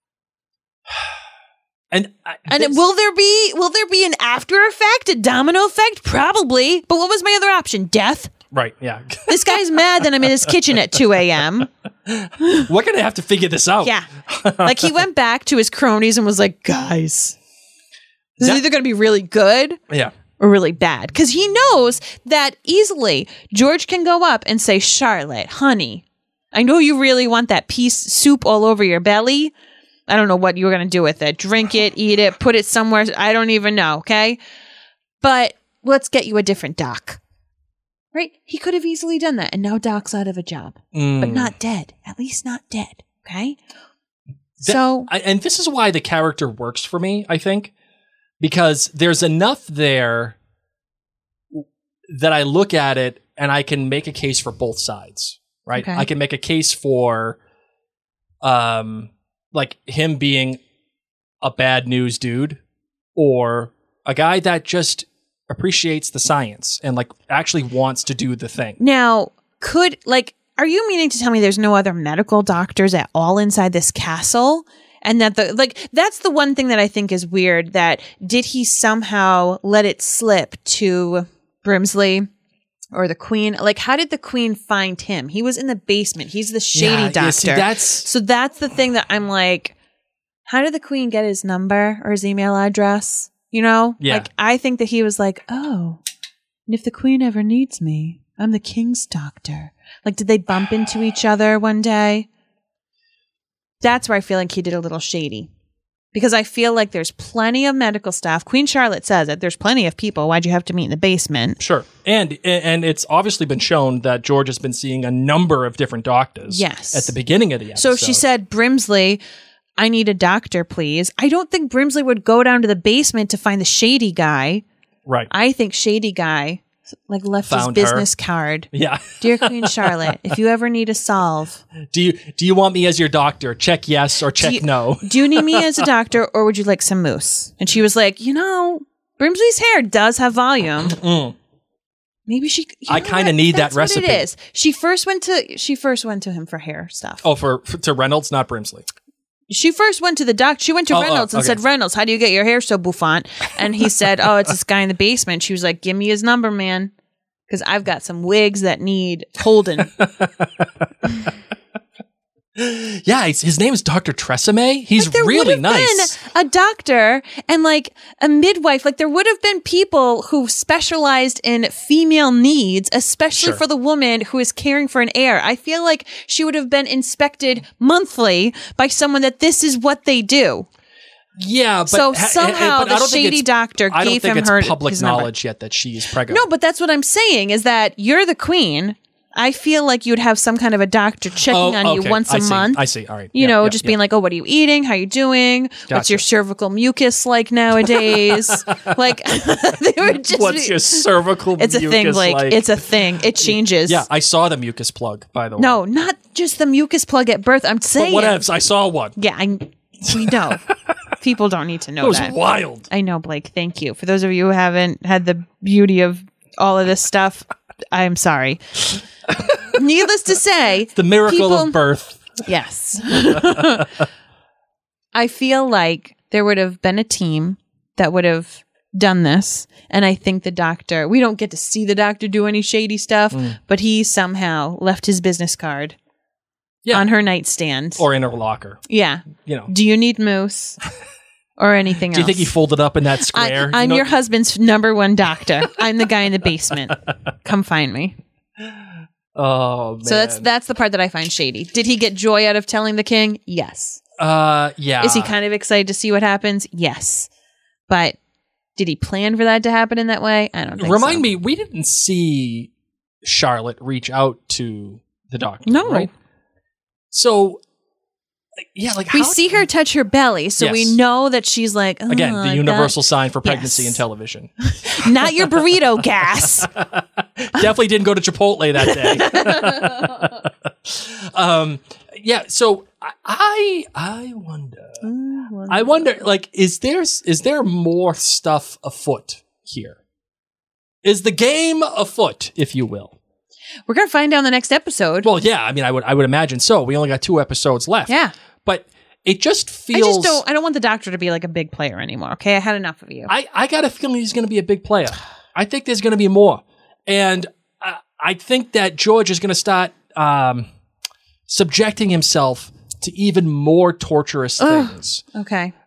And I, and will there be will there be an after effect, a domino effect? Probably. But what was my other option? Death? Right, yeah. This guy's mad that I'm in his kitchen at two a.m. We're going to have to figure this out. Yeah. Like he went back to his cronies and was like, guys, this that, is either going to be really good yeah. or really bad. Because he knows that easily George can go up and say, Charlotte, honey, I know you really want that piece soup all over your belly. I don't know what you were going to do with it. Drink it, eat it, put it somewhere. I don't even know, okay? But let's get you a different doc. Right? He could have easily done that. And now Doc's out of a job. Mm. But not dead. At least not dead, okay? That- so... I, and this is why the character works for me, I think. Because there's enough there that I look at it and I can make a case for both sides, right? Okay. I can make a case for, um, like him being a bad news dude, or a guy that just appreciates the science and like actually wants to do the thing. Now, could, like, are you meaning to tell me there's no other medical doctors at all inside this castle? And that the, like, that's the one thing that I think is weird, that did he somehow let it slip to Brimsley or the queen? Like, how did the queen find him? He was in the basement. He's the shady Yeah, doctor. yeah, see, that's So that's the thing that I'm like, how did the queen get his number or his email address? You know? Yeah. Like, I think that he was like, oh, and if the queen ever needs me, I'm the king's doctor. Like, did they bump into each other one day? That's where I feel like he did a little shady. Because I feel like there's plenty of medical staff. Queen Charlotte says it. There's plenty of people. Why'd you have to meet in the basement? Sure. And and it's obviously been shown that George has been seeing a number of different doctors. Yes. At the beginning of the episode. So if she said, Brimsley, I need a doctor, please. I don't think Brimsley would go down to the basement to find the shady guy. Right. I think shady guy like left Found his her. business card. Yeah. Dear Queen Charlotte, if you ever need a solve, Do you do you want me as your doctor? Check yes or check you- no. do you need me as a doctor or would you like some mousse? And she was like, you know, Brimsley's hair does have volume. Mm. Maybe she. you I know kinda what? need that That's what recipe. It is. She first went to. She first went to him for hair stuff. Oh, for, for to Reynolds, not Brimsley. She first went to the doc. She went to Oh, oh, Reynolds and okay. said, Reynolds, how do you get your hair so bouffant? And he said, oh, it's this guy in the basement. She was like, give me his number, man. Because I've got some wigs that need holding. Yeah, his, his name is Doctor Tresemme. He's Like, there would really have nice. been a doctor and like a midwife. Like there would have been people who specialized in female needs, especially Sure. for the woman who is caring for an heir. I feel like she would have been inspected monthly by someone that this is what they do. Yeah, but So ha- somehow but I the don't think shady it's- doctor I don't gave think him it's her- public his number. knowledge yet that she is pregnant. No, but that's what I'm saying is that you're the queen. I feel like you'd have some kind of a doctor checking Oh, on you okay. once I a see. month. I see. All right. You Yeah, know, yeah, just yeah. being like, oh, what are you eating? How you doing? What's Gotcha. your cervical mucus like nowadays? Like, they would just What's be- your cervical It's a mucus thing, Blake. like? It's a thing. It changes. Yeah, I saw the mucus plug, by the way. No, not just the mucus plug at birth. I'm but saying. whatevs. I saw one. Yeah, I, we know. People don't need to know It was that. wild. I know, Blake. Thank you. For those of you who haven't had the beauty of all of this stuff, I'm sorry. Needless to say, The miracle people- of birth. Yes. I feel like there would have been a team that would have done this. And I think the doctor, we don't get to see the doctor do any shady stuff, Mm. but he somehow left his business card Yeah. on her nightstand. Or in her locker. yeah. You know. Do you need mousse or anything Do you else? think he folded up in that I, square? I'm You know- your husband's number one doctor. I'm the guy in the basement. Come find me. Oh, man. So that's that's the part that I find shady. Did he get joy out of telling the king? Yes. Uh, yeah. Is he kind of excited to see what happens? Yes. But did he plan for that to happen in that way? I don't think Remind so. me, we didn't see Charlotte reach out to the doctor. No. Right? So, like, yeah, like We how- see her touch her belly, so we Yes. know that she's like, oh, Again, the universal sign for pregnancy Yes. in television. that- not your burrito gas. Definitely didn't go to Chipotle that day. um, yeah, so I, I, I wonder, I wonder, like, is there, is there more stuff afoot here? Is the game afoot, if you will? We're gonna find out in the next episode. Well, yeah, I mean, I would, I would imagine so. We only got two episodes left. Yeah. But it just I feels. just don't. I don't want the doctor to be like a big player anymore. Okay, I had enough of you. I, I got a feeling he's going to be a big player. I think there's going to be more. And I, I think that George is going to start um, subjecting himself to even more torturous things. Okay.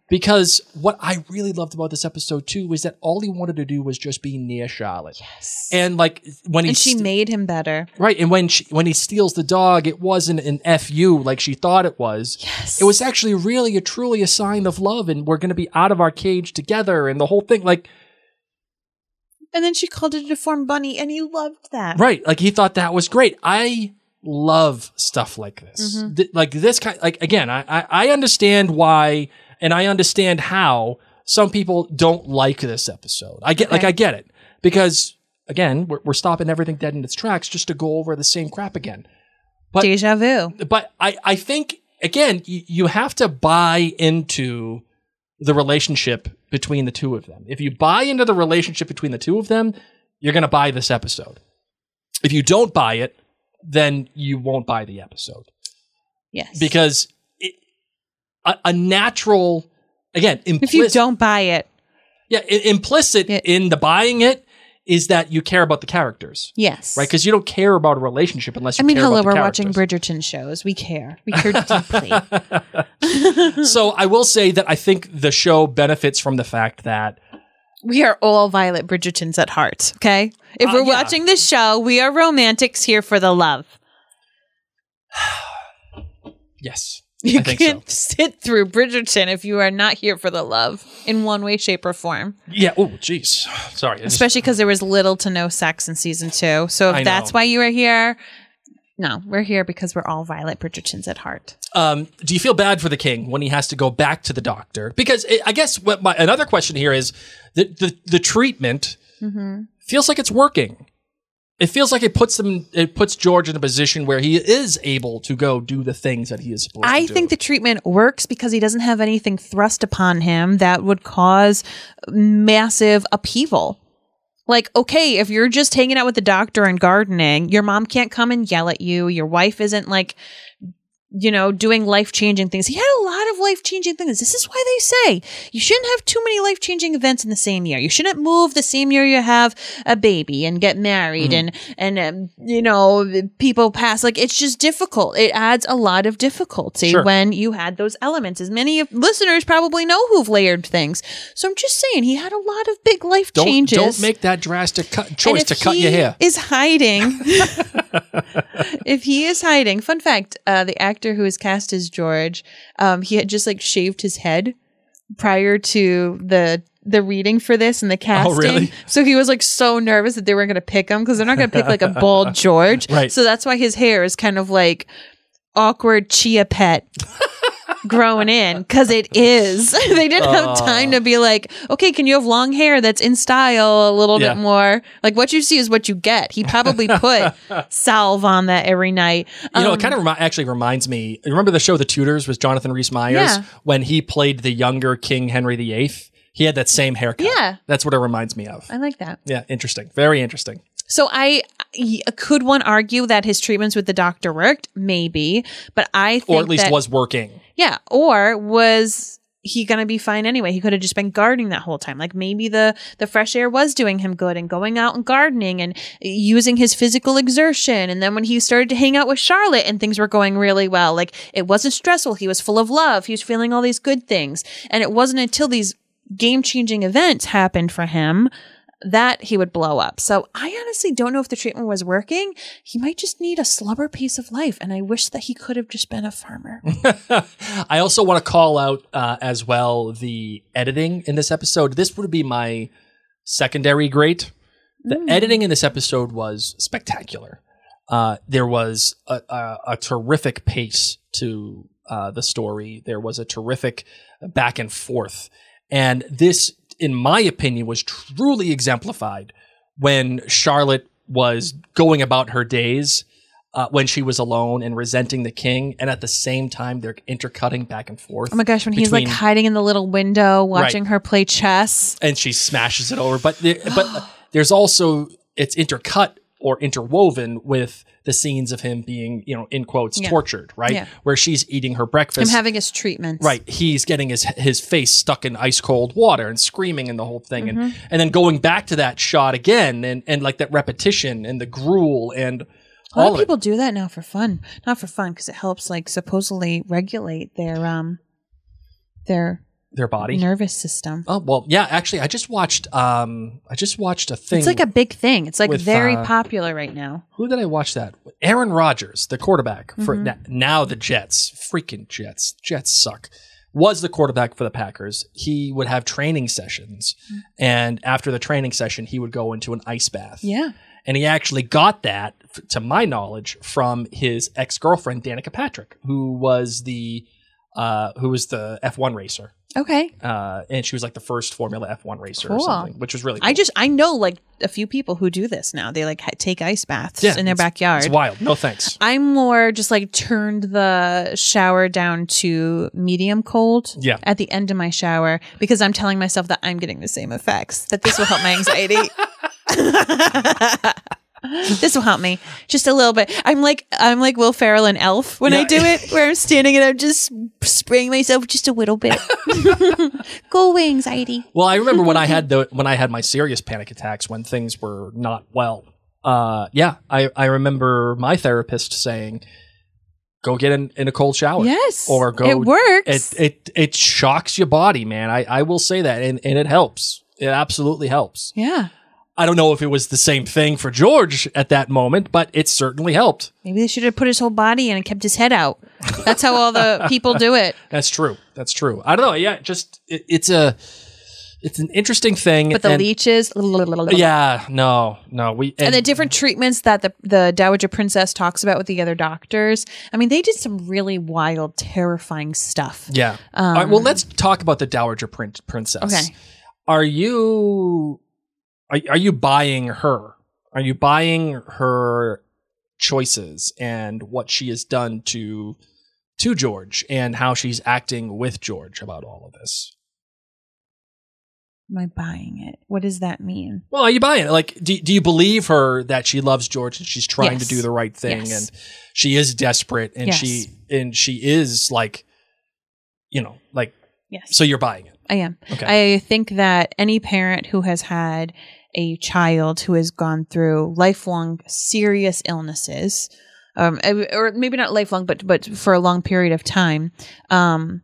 Because what I really loved about this episode too was that all he wanted to do was just be near Charlotte. Yes. And like when he And she st- made him better. right, and when she, when he steals the dog, it wasn't an F U like she thought it was. Yes. It was actually really a truly a sign of love, and we're going to be out of our cage together, and the whole thing, like And then she called it a deformed bunny, and he loved that. right, like he thought that was great. I love stuff like this, Mm-hmm. Th- like this kind. Like again, I, I I understand why. And I understand how some people don't like this episode. I get, Okay. like, I get it. Because, again, we're, we're stopping everything dead in its tracks just to go over the same crap again. But, Deja vu. but I, I think, again, y- you have to buy into the relationship between the two of them. If you buy into the relationship between the two of them, you're going to buy this episode. If you don't buy it, then you won't buy the episode. Yes. Because A, a natural, again, implicit. if you don't buy it, yeah, I- implicit Yeah. in the buying it is that you care about the characters, yes. right? Because you don't care about a relationship unless you I mean, care hello, about the we're watching characters. Bridgerton shows. We care. We care deeply. So I will say that I think the show benefits from the fact that We are all Violet Bridgertons at heart, okay? If Uh, we're yeah. watching this show, we are romantics here for the love. yes, You I think can't so. sit through Bridgerton if you are not here for the love in one way, shape, or form. Yeah. Oh, jeez. Sorry. I just- Especially because there was little to no sex in season two. So if I that's know. why you are here, no, we're here because we're all Violet Bridgertons at heart. Um, do you feel bad for the king when he has to go back to the doctor? Because it, I guess what my another question here is the the, the treatment Mm-hmm. feels like it's working. It feels like it puts them, it puts George in a position where he is able to go do the things that he is supposed to I do. think the treatment works because he doesn't have anything thrust upon him that would cause massive upheaval. Like, okay, if you're just hanging out with the doctor and gardening, your mom can't come and yell at you. Your wife isn't like, you know, doing life-changing things. He had a lot of life-changing things. This is why they say you shouldn't have too many life-changing events in the same year. You shouldn't move the same year you have a baby and get married and, and um, you know, people pass. Like, it's just difficult. It adds a lot of difficulty Sure. when you had those elements. As many of listeners probably know who've layered things. So I'm just saying he had a lot of big life don't, changes. don't make that drastic cut, choice And to if cut he your hair. Is hiding. If he is hiding, fun fact: uh, the actor who is cast as George, um, he had just like shaved his head prior to the the reading for this and the casting. Oh, really? So he was like so nervous that they weren't going to pick him because they're not going to pick like a bald George. Right. So that's why his hair is kind of like awkward chia pet. Growing in because it is. They didn't have time to be like, okay, can you have long hair that's in style a little Yeah. bit more? Like what you see is what you get. He probably put salve on that every night. You know, Um, it kind of remi- actually reminds me. Remember the show The Tudors with Jonathan Rhys Meyers Yeah. when he played the younger King Henry the Eighth? He had that same haircut. Yeah. That's what it reminds me of. I like that. Yeah, interesting. Very interesting. So I y- could one argue that his treatments with the doctor worked? Maybe, but I think Or at least that, was working. yeah. Or was he going to be fine anyway? He could have just been gardening that whole time. Like maybe the the fresh air was doing him good and going out and gardening and using his physical exertion. And then when he started to hang out with Charlotte and things were going really well, like it wasn't stressful. He was full of love. He was feeling all these good things. And it wasn't until these game changing events happened for him that he would blow up. So I honestly don't know if the treatment was working. He might just need a slubber piece of life. And I wish that he could have just been a farmer. I also want to call out uh, as well the editing in this episode. This would be my secondary great. The editing in this episode was spectacular. Uh, there was a, a, a terrific pace to uh, the story. There was a terrific back and forth. And this, in my opinion, was truly exemplified when Charlotte was going about her days uh, when she was alone and resenting the king. And at the same time, they're intercutting back and forth. Oh my gosh, when he's like between- hiding in the little window watching her play chess. and she smashes it over. But there, but there's also, it's intercut or interwoven with the scenes of him being, you know, in quotes, Yeah. tortured, right? Yeah. Where she's eating her breakfast. Him having his treatments. Right. He's getting his his face stuck in ice cold water and screaming and the whole thing. Mm-hmm. And and then going back to that shot again and, and like that repetition and the gruel and A lot all of of people do that now for fun. Not for fun, because it helps like supposedly regulate their um their their body. nervous system. Oh well, yeah. Actually, I just watched. Um, I just watched a thing. It's like a big thing. It's like with, very uh, popular right now. Who did I watch that? Aaron Rodgers, the quarterback for Mm-hmm. na- now the Jets. Freaking Jets. Jets suck. Was the quarterback for the Packers. He would have training sessions, Mm. and after the training session, he would go into an ice bath. Yeah. And he actually got that, f- to my knowledge, from his ex-girlfriend Danica Patrick, who was the uh, who was the F one racer. Okay. Uh, and she was like the first Formula F one racer or Cool. something, which was really cool. I just I know like a few people who do this now. They like ha- take ice baths in their it's- backyard. It's wild. No thanks. I'm more just like turned the shower down to medium cold Yeah. at the end of my shower because I'm telling myself that I'm getting the same effects, that this will help my anxiety. This will help me just a little bit. I'm like I'm like Will Ferrell and Elf when I Yeah. do it, where I'm standing and I'm just spraying myself just a little bit. Go away, anxiety. Well, I remember when I had the when I had my serious panic attacks when things were not well. Uh, yeah, I, I remember my therapist saying, "Go get in, in a cold shower." Yes, or go. It works. It it it shocks your body, man. I, I will say that, and and it helps. It absolutely helps. Yeah. I don't know if it was the same thing for George at that moment, but it certainly helped. Maybe they should have put his whole body in and kept his head out. That's how all the people do it. That's true. That's true. I don't know. Yeah, just it, it's a it's an interesting thing. But the and- leeches, Yeah, no, no. We and the different treatments that the, the Dowager Princess talks about with the other doctors. I mean, they did some really wild, terrifying stuff. Yeah. All right, well, let's talk about the Dowager Prin- Princess. Okay. Are you are, are you buying her? Are you buying her choices and what she has done to to George and how she's acting with George about all of this? Am I buying it? What does that mean? Well, are you buying it? Like, do, do you believe her that she loves George and she's trying Yes. to do the right thing Yes. and she is desperate and Yes. she and she is like, you know, like, Yes. so you're buying it. I am. Okay. I think that any parent who has had a child who has gone through lifelong serious illnesses, um, or maybe not lifelong, but but for a long period of time, um,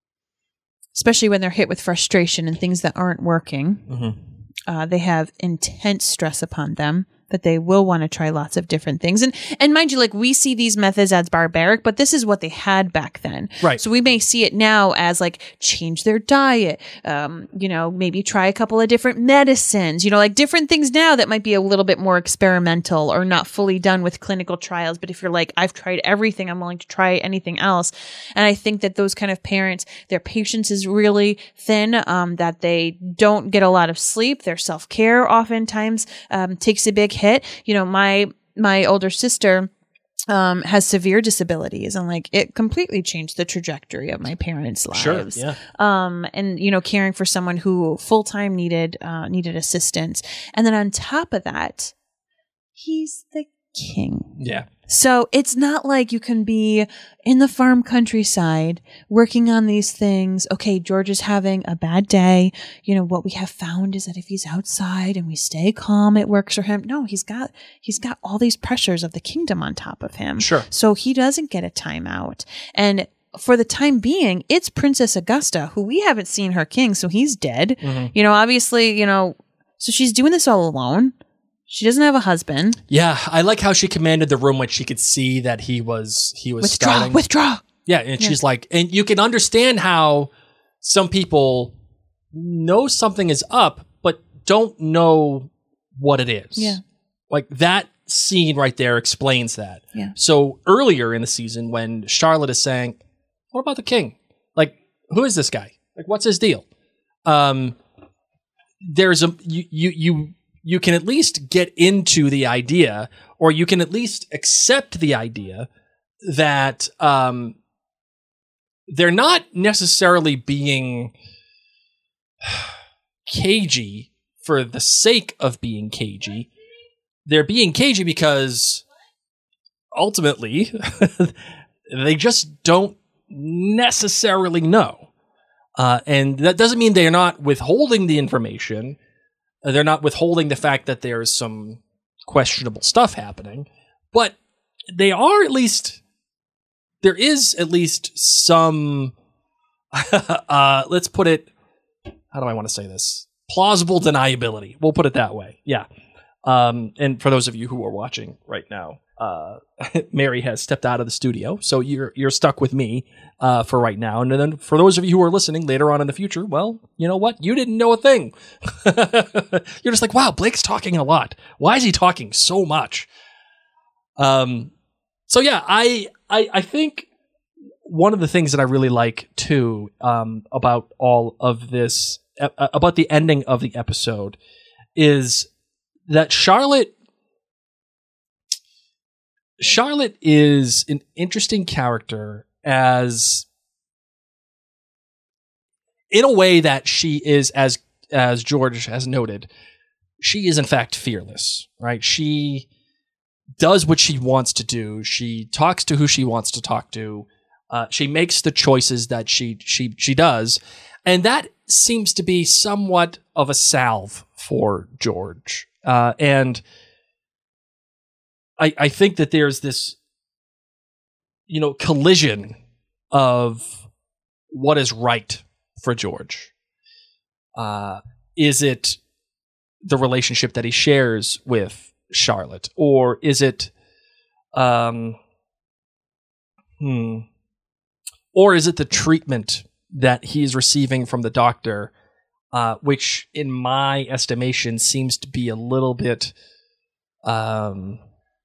especially when they're hit with frustration and things that aren't working, Mm-hmm. uh, they have intense stress upon them. That they will want to try lots of different things. And and mind you, like we see these methods as barbaric, but this is what they had back then. Right. So we may see it now as like change their diet, um, you know, maybe try a couple of different medicines, you know, like different things now that might be a little bit more experimental or not fully done with clinical trials. But if you're like, I've tried everything, I'm willing to try anything else. And I think that those kind of parents, their patience is really thin, um, that they don't get a lot of sleep. Their self-care oftentimes um, takes a big hit. You know, my my older sister um, has severe disabilities, and like it completely changed the trajectory of my parents' lives. Sure. Yeah. Um, and you know, caring for someone who full time needed uh, needed assistance, and then on top of that, he's the king. Yeah. So it's not like you can be in the farm countryside working on these things. Okay, George is having a bad day. You know, what we have found is that if he's outside and we stay calm, it works for him. No, he's got he's got all these pressures of the kingdom on top of him. Sure. So he doesn't get a timeout. And for the time being, it's Princess Augusta, who we haven't seen her king, so he's dead. Mm-hmm. You know, obviously, you know, so she's doing this all alone. She doesn't have a husband. Yeah, I like how she commanded the room when she could see that he was he was Withdraw, starting. withdraw. Yeah, and she's like, and you can understand how some people know something is up, but don't know what it is. Yeah. Like that scene right there explains that. Yeah. So earlier in the season, when Charlotte is saying, "What about the king? Like, who is this guy? Like, what's his deal?" Um, there's a you you you. You can at least get into the idea, or you can at least accept the idea that um, they're not necessarily being cagey for the sake of being cagey. They're being cagey because ultimately they just don't necessarily know. Uh, and that doesn't mean they're not withholding the information. They're not withholding the fact that there's some questionable stuff happening, but they are at least, there is at least some, uh, let's put it, how do I want to say this? Plausible deniability. We'll put it that way. Yeah. Um, and for those of you who are watching right now, uh, Mary has stepped out of the studio, so you're you're stuck with me uh, for right now. And then for those of you who are listening later on in the future, well, you know what? You didn't know a thing. You're just like, wow, Blake's talking a lot. Why is he talking so much? Um. So yeah, I I I think one of the things that I really like too um, about all of this, uh, about the ending of the episode, is that Charlotte. Charlotte is an interesting character as, in a way that she is, as as George has noted, she is in fact fearless, right? She does what she wants to do. She talks to who she wants to talk to. Uh, she makes the choices that she she she does, and that seems to be somewhat of a salve for George. Uh, and I, I think that there's this, you know, collision of what is right for George. Uh, is it the relationship that he shares with Charlotte, or is it, um, hmm, or is it the treatment that he's receiving from the doctor, uh, which, in my estimation, seems to be a little bit, um.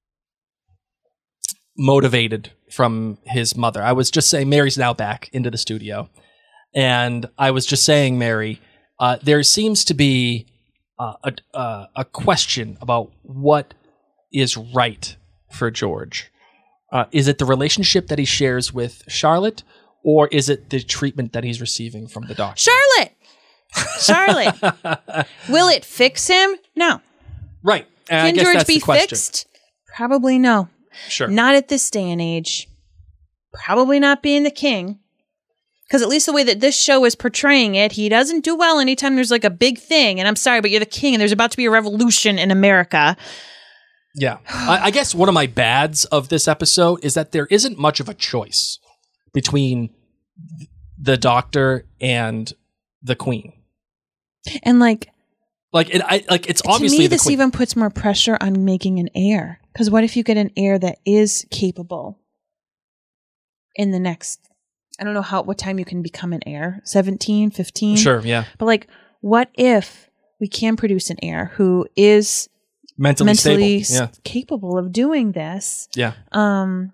motivated from his mother. I was just saying, Mary's now back into the studio, and I was just saying, Mary, uh, there seems to be uh, a uh, a question about what is right for George. Uh, is it the relationship that he shares with Charlotte, or is it the treatment that he's receiving from the doctor? Charlotte! Charlotte! Will it fix him? No. Right. And I Can guess George that's be the question. fixed? Probably no. Sure. Not at this day and age. Probably not being the king. Because at least the way that this show is portraying it, he doesn't do well anytime there's like a big thing. And I'm sorry, but you're the king and there's about to be a revolution in America. Yeah. I, I guess one of my bads of this episode is that there isn't much of a choice between the doctor and the queen. And like, like it, I, like it's obviously to me, the this queen. even puts more pressure on making an heir. Because what if you get an heir that is capable in the next, I don't know how, what time you can become an heir, seventeen, fifteen? Sure, yeah. But like, what if we can produce an heir who is Mentally, mentally stable. s- capable of doing this? Yeah. Um,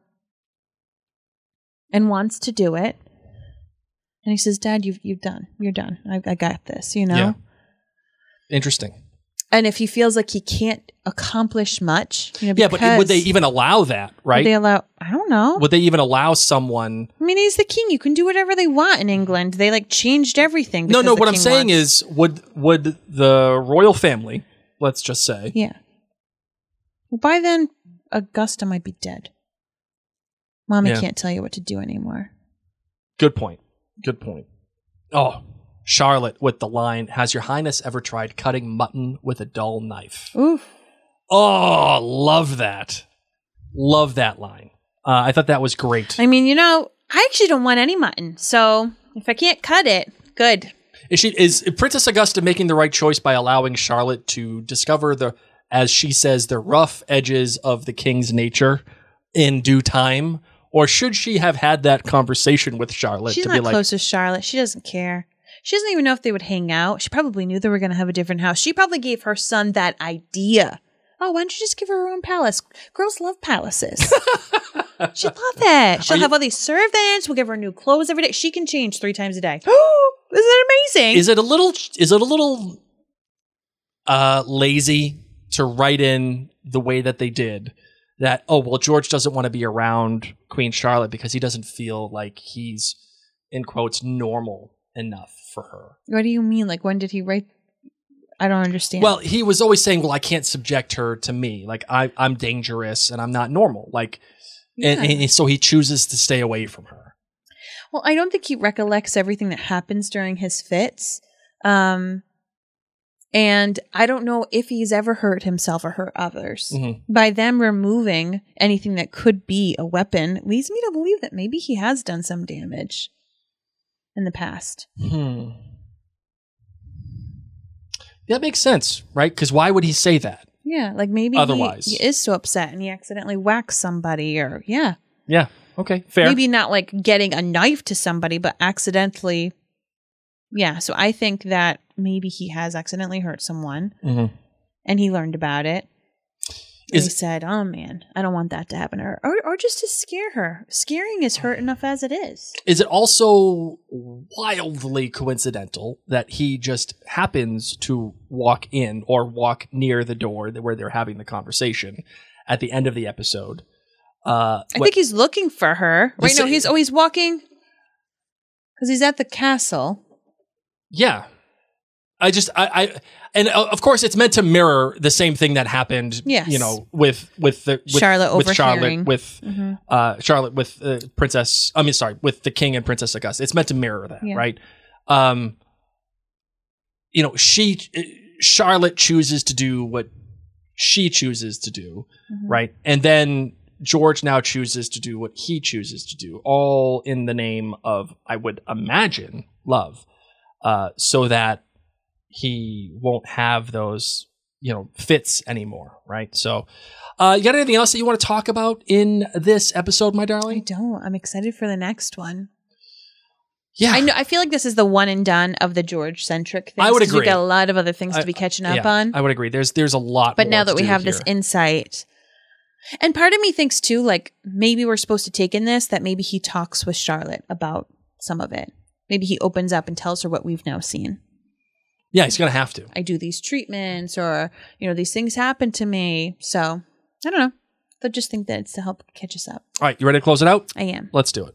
and wants to do it. And he says, Dad, you've, you've done, you're done. I, I got this, you know? Yeah. Interesting. And if he feels like he can't accomplish much, you know, Yeah, but would they even allow that, right? Would they allow, I don't know. Would they even allow someone? I mean, he's the king. You can do whatever they want in England. They like changed everything. No, because no. the What I'm king saying wants. is, would would the royal family, let's just say, Yeah. Well, by then, Augusta might be dead. Mommy Yeah. can't tell you what to do anymore. Good point. Good point. Oh, Charlotte with the line, "Has Your Highness ever tried cutting mutton with a dull knife?" Oof. Oh, love that. Love that line. Uh, I thought that was great. I mean, you know, I actually don't want any mutton. So if I can't cut it, good. Is she is Princess Augusta making the right choice by allowing Charlotte to discover the, as she says, the rough edges of the king's nature in due time? Or should she have had that conversation with Charlotte She's to not be like, close to Charlotte. She doesn't care. She doesn't even know if they would hang out. She probably knew they were going to have a different house. She probably gave her son that idea. Oh, why don't you just give her her own palace? Girls love palaces. She'd love that. She'll Are you- have all these servants. We'll give her new clothes every day. She can change three times a day. Oh, isn't it amazing? is it a little, is it a little uh, lazy to write in the way that they did? That, oh, well, George doesn't want to be around Queen Charlotte because he doesn't feel like he's, in quotes, normal enough for her. What do you mean? Like, when did he write? I don't understand. Well, he was always saying, well, I can't subject her to me. Like, I, I'm dangerous and I'm not normal. Like, and, Yeah. and so he chooses to stay away from her. Well, I don't think he recollects everything that happens during his fits. Um, and I don't know if he's ever hurt himself or hurt others. Mhm. By them removing anything that could be a weapon leads me to believe that maybe he has done some damage. in the past. Hmm. That makes sense, right? Because why would he say that? Yeah, like maybe Otherwise. he, he is so upset and he accidentally whacks somebody, or yeah. Yeah. Okay. Fair. Maybe not like getting a knife to somebody, but accidentally. Yeah. So I think that maybe he has accidentally hurt someone Mm-hmm. and he learned about it. Is- And he said, oh man, I don't want that to happen to her. Or, or just to scare her. Scaring is hurt enough as it is. Is it also wildly coincidental that he just happens to walk in or walk near the door where they're having the conversation at the end of the episode? Uh, I what- think he's looking for her. Right? This- No, he's always walking because he's at the castle. Yeah. I just, I, I, and uh, of course it's meant to mirror the same thing that happened, Yes. you know, with, with the, with, Charlotte with Charlotte, overhearing. with, Mm-hmm. uh, Charlotte, with uh, Princess, I mean, sorry, with the King and Princess Augusta. It's meant to mirror that, Yeah. right? Um, you know, she, Charlotte chooses to do what she chooses to do, Mm-hmm. right? And then George now chooses to do what he chooses to do, all in the name of, I would imagine, love, uh, so that he won't have those, you know, fits anymore, right? So, uh, you got anything else that you want to talk about in this episode, my I darling? don't. I'm excited for the next one. Yeah, I know. I feel like this is the one and done of the George centric things. I would 'cause agree. We've got a lot of other things I- to be catching up yeah, on. I would agree. There's there's a lot, But more now that to we do have this here. insight, and part of me thinks too, like maybe we're supposed to take in this that maybe he talks with Charlotte about some of it. Maybe he opens up and tells her what we've now seen. Yeah, he's gonna have to. I do these treatments, or you know, these things happen to me. So I don't know. I just think that it's to help catch us up. All right, you ready to close it out? I am. Let's do it.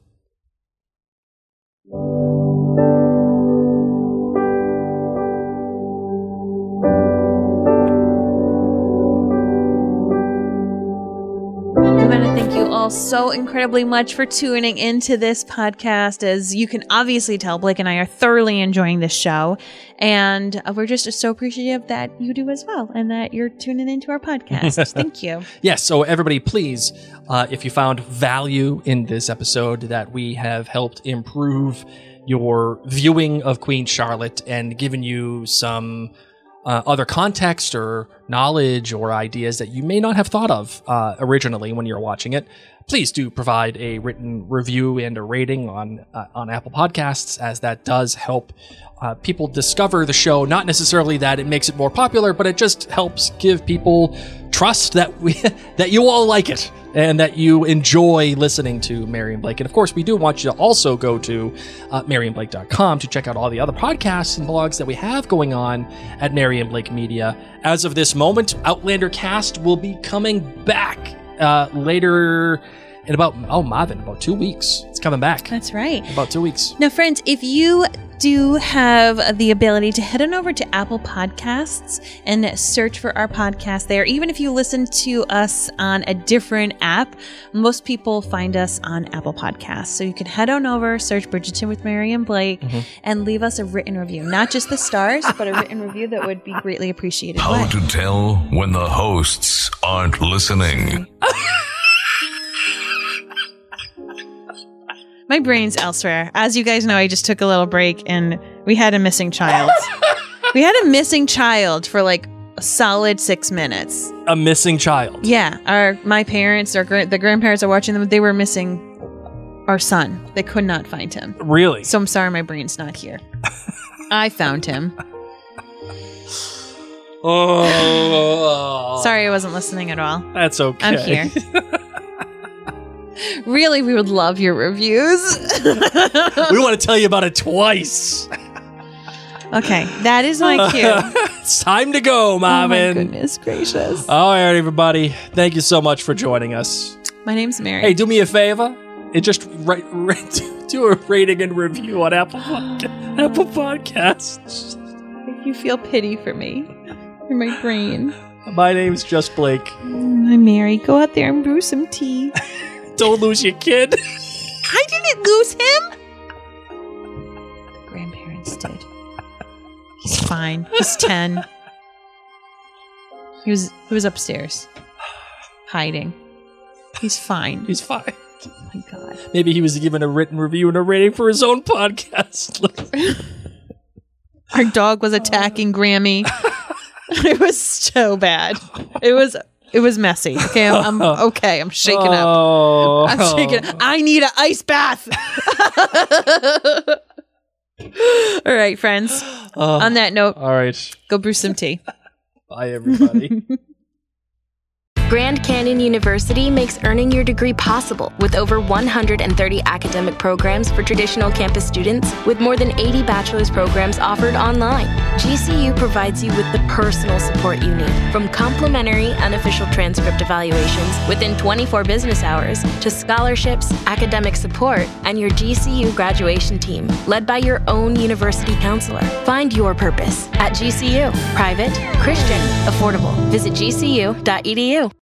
I want to thank you all so incredibly much for tuning into this podcast. As you can obviously tell, Blake and I are thoroughly enjoying this show. And uh, we're just so appreciative that you do as well and that you're tuning into our podcast. Thank you. Yes, so everybody, please, uh, if you found value in this episode, that we have helped improve your viewing of Queen Charlotte and given you some uh, other context or knowledge or ideas that you may not have thought of uh, originally when you're watching it, please do provide a written review and a rating on uh, on Apple Podcasts, as that does help uh, people discover the show. Not necessarily that it makes it more popular, but it just helps give people trust that we that you all like it and that you enjoy listening to Mary and Blake. And of course, we do want you to also go to uh, mary and blake dot com to check out all the other podcasts and blogs that we have going on at Mary and Blake Media. As of this moment, Outlander Cast will be coming back uh, later in about, oh, Marvin, about two weeks. It's coming back. That's right. About two weeks. Now, friends, if you do have the ability to head on over to Apple Podcasts and search for our podcast there, even if you listen to us on a different app, most people find us on Apple Podcasts. So you can head on over, search Bridgerton with Mary and Blake, Mm-hmm. and leave us a written review. Not just the stars, but a written review that would be greatly appreciated. How What? to tell when the hosts aren't listening. My brain's elsewhere. As you guys know, I just took a little break and we had a missing child. We had a missing child for like a solid six minutes. A missing child. Yeah, our my parents, our gra- the grandparents are watching them. They were missing our son. They could not find him. Really? So I'm sorry, my brain's not here. I found him. Oh. Sorry, I wasn't listening at all. That's okay. I'm here. Really, we would love your reviews. We want to tell you about it twice. Okay, that is my cue. It's time to go, Oh my Marvin. goodness gracious. All right, everybody. Thank you so much for joining us. My name's Mary. Hey, do me a favor. It just write, write, do a rating and review on Apple Podca- Apple Podcasts. If you feel pity for me, for my brain. My name's Just Blake. I'm Mary. Go out there and brew some tea. Don't lose your kid. I didn't lose him. The grandparents did. He's fine. He's ten. He was he was upstairs, hiding. He's fine. He's fine. Oh my God. Maybe he was giving a written review and a rating for his own podcast. Our dog was attacking Grammy. It was so bad. It was it was messy. Okay, I'm, I'm okay. I'm shaking up. Oh. I'm shaking up. I need an ice bath. All right, friends. Oh. On that note, All right. go brew some tea. Bye, everybody. Grand Canyon University makes earning your degree possible with over one hundred thirty academic programs for traditional campus students, with more than eighty bachelor's programs offered online. G C U provides you with the personal support you need, from complimentary unofficial transcript evaluations within twenty-four business hours to scholarships, academic support, and your G C U graduation team, led by your own university counselor. Find your purpose at G C U. Private, Christian, affordable. Visit G C U dot E D U.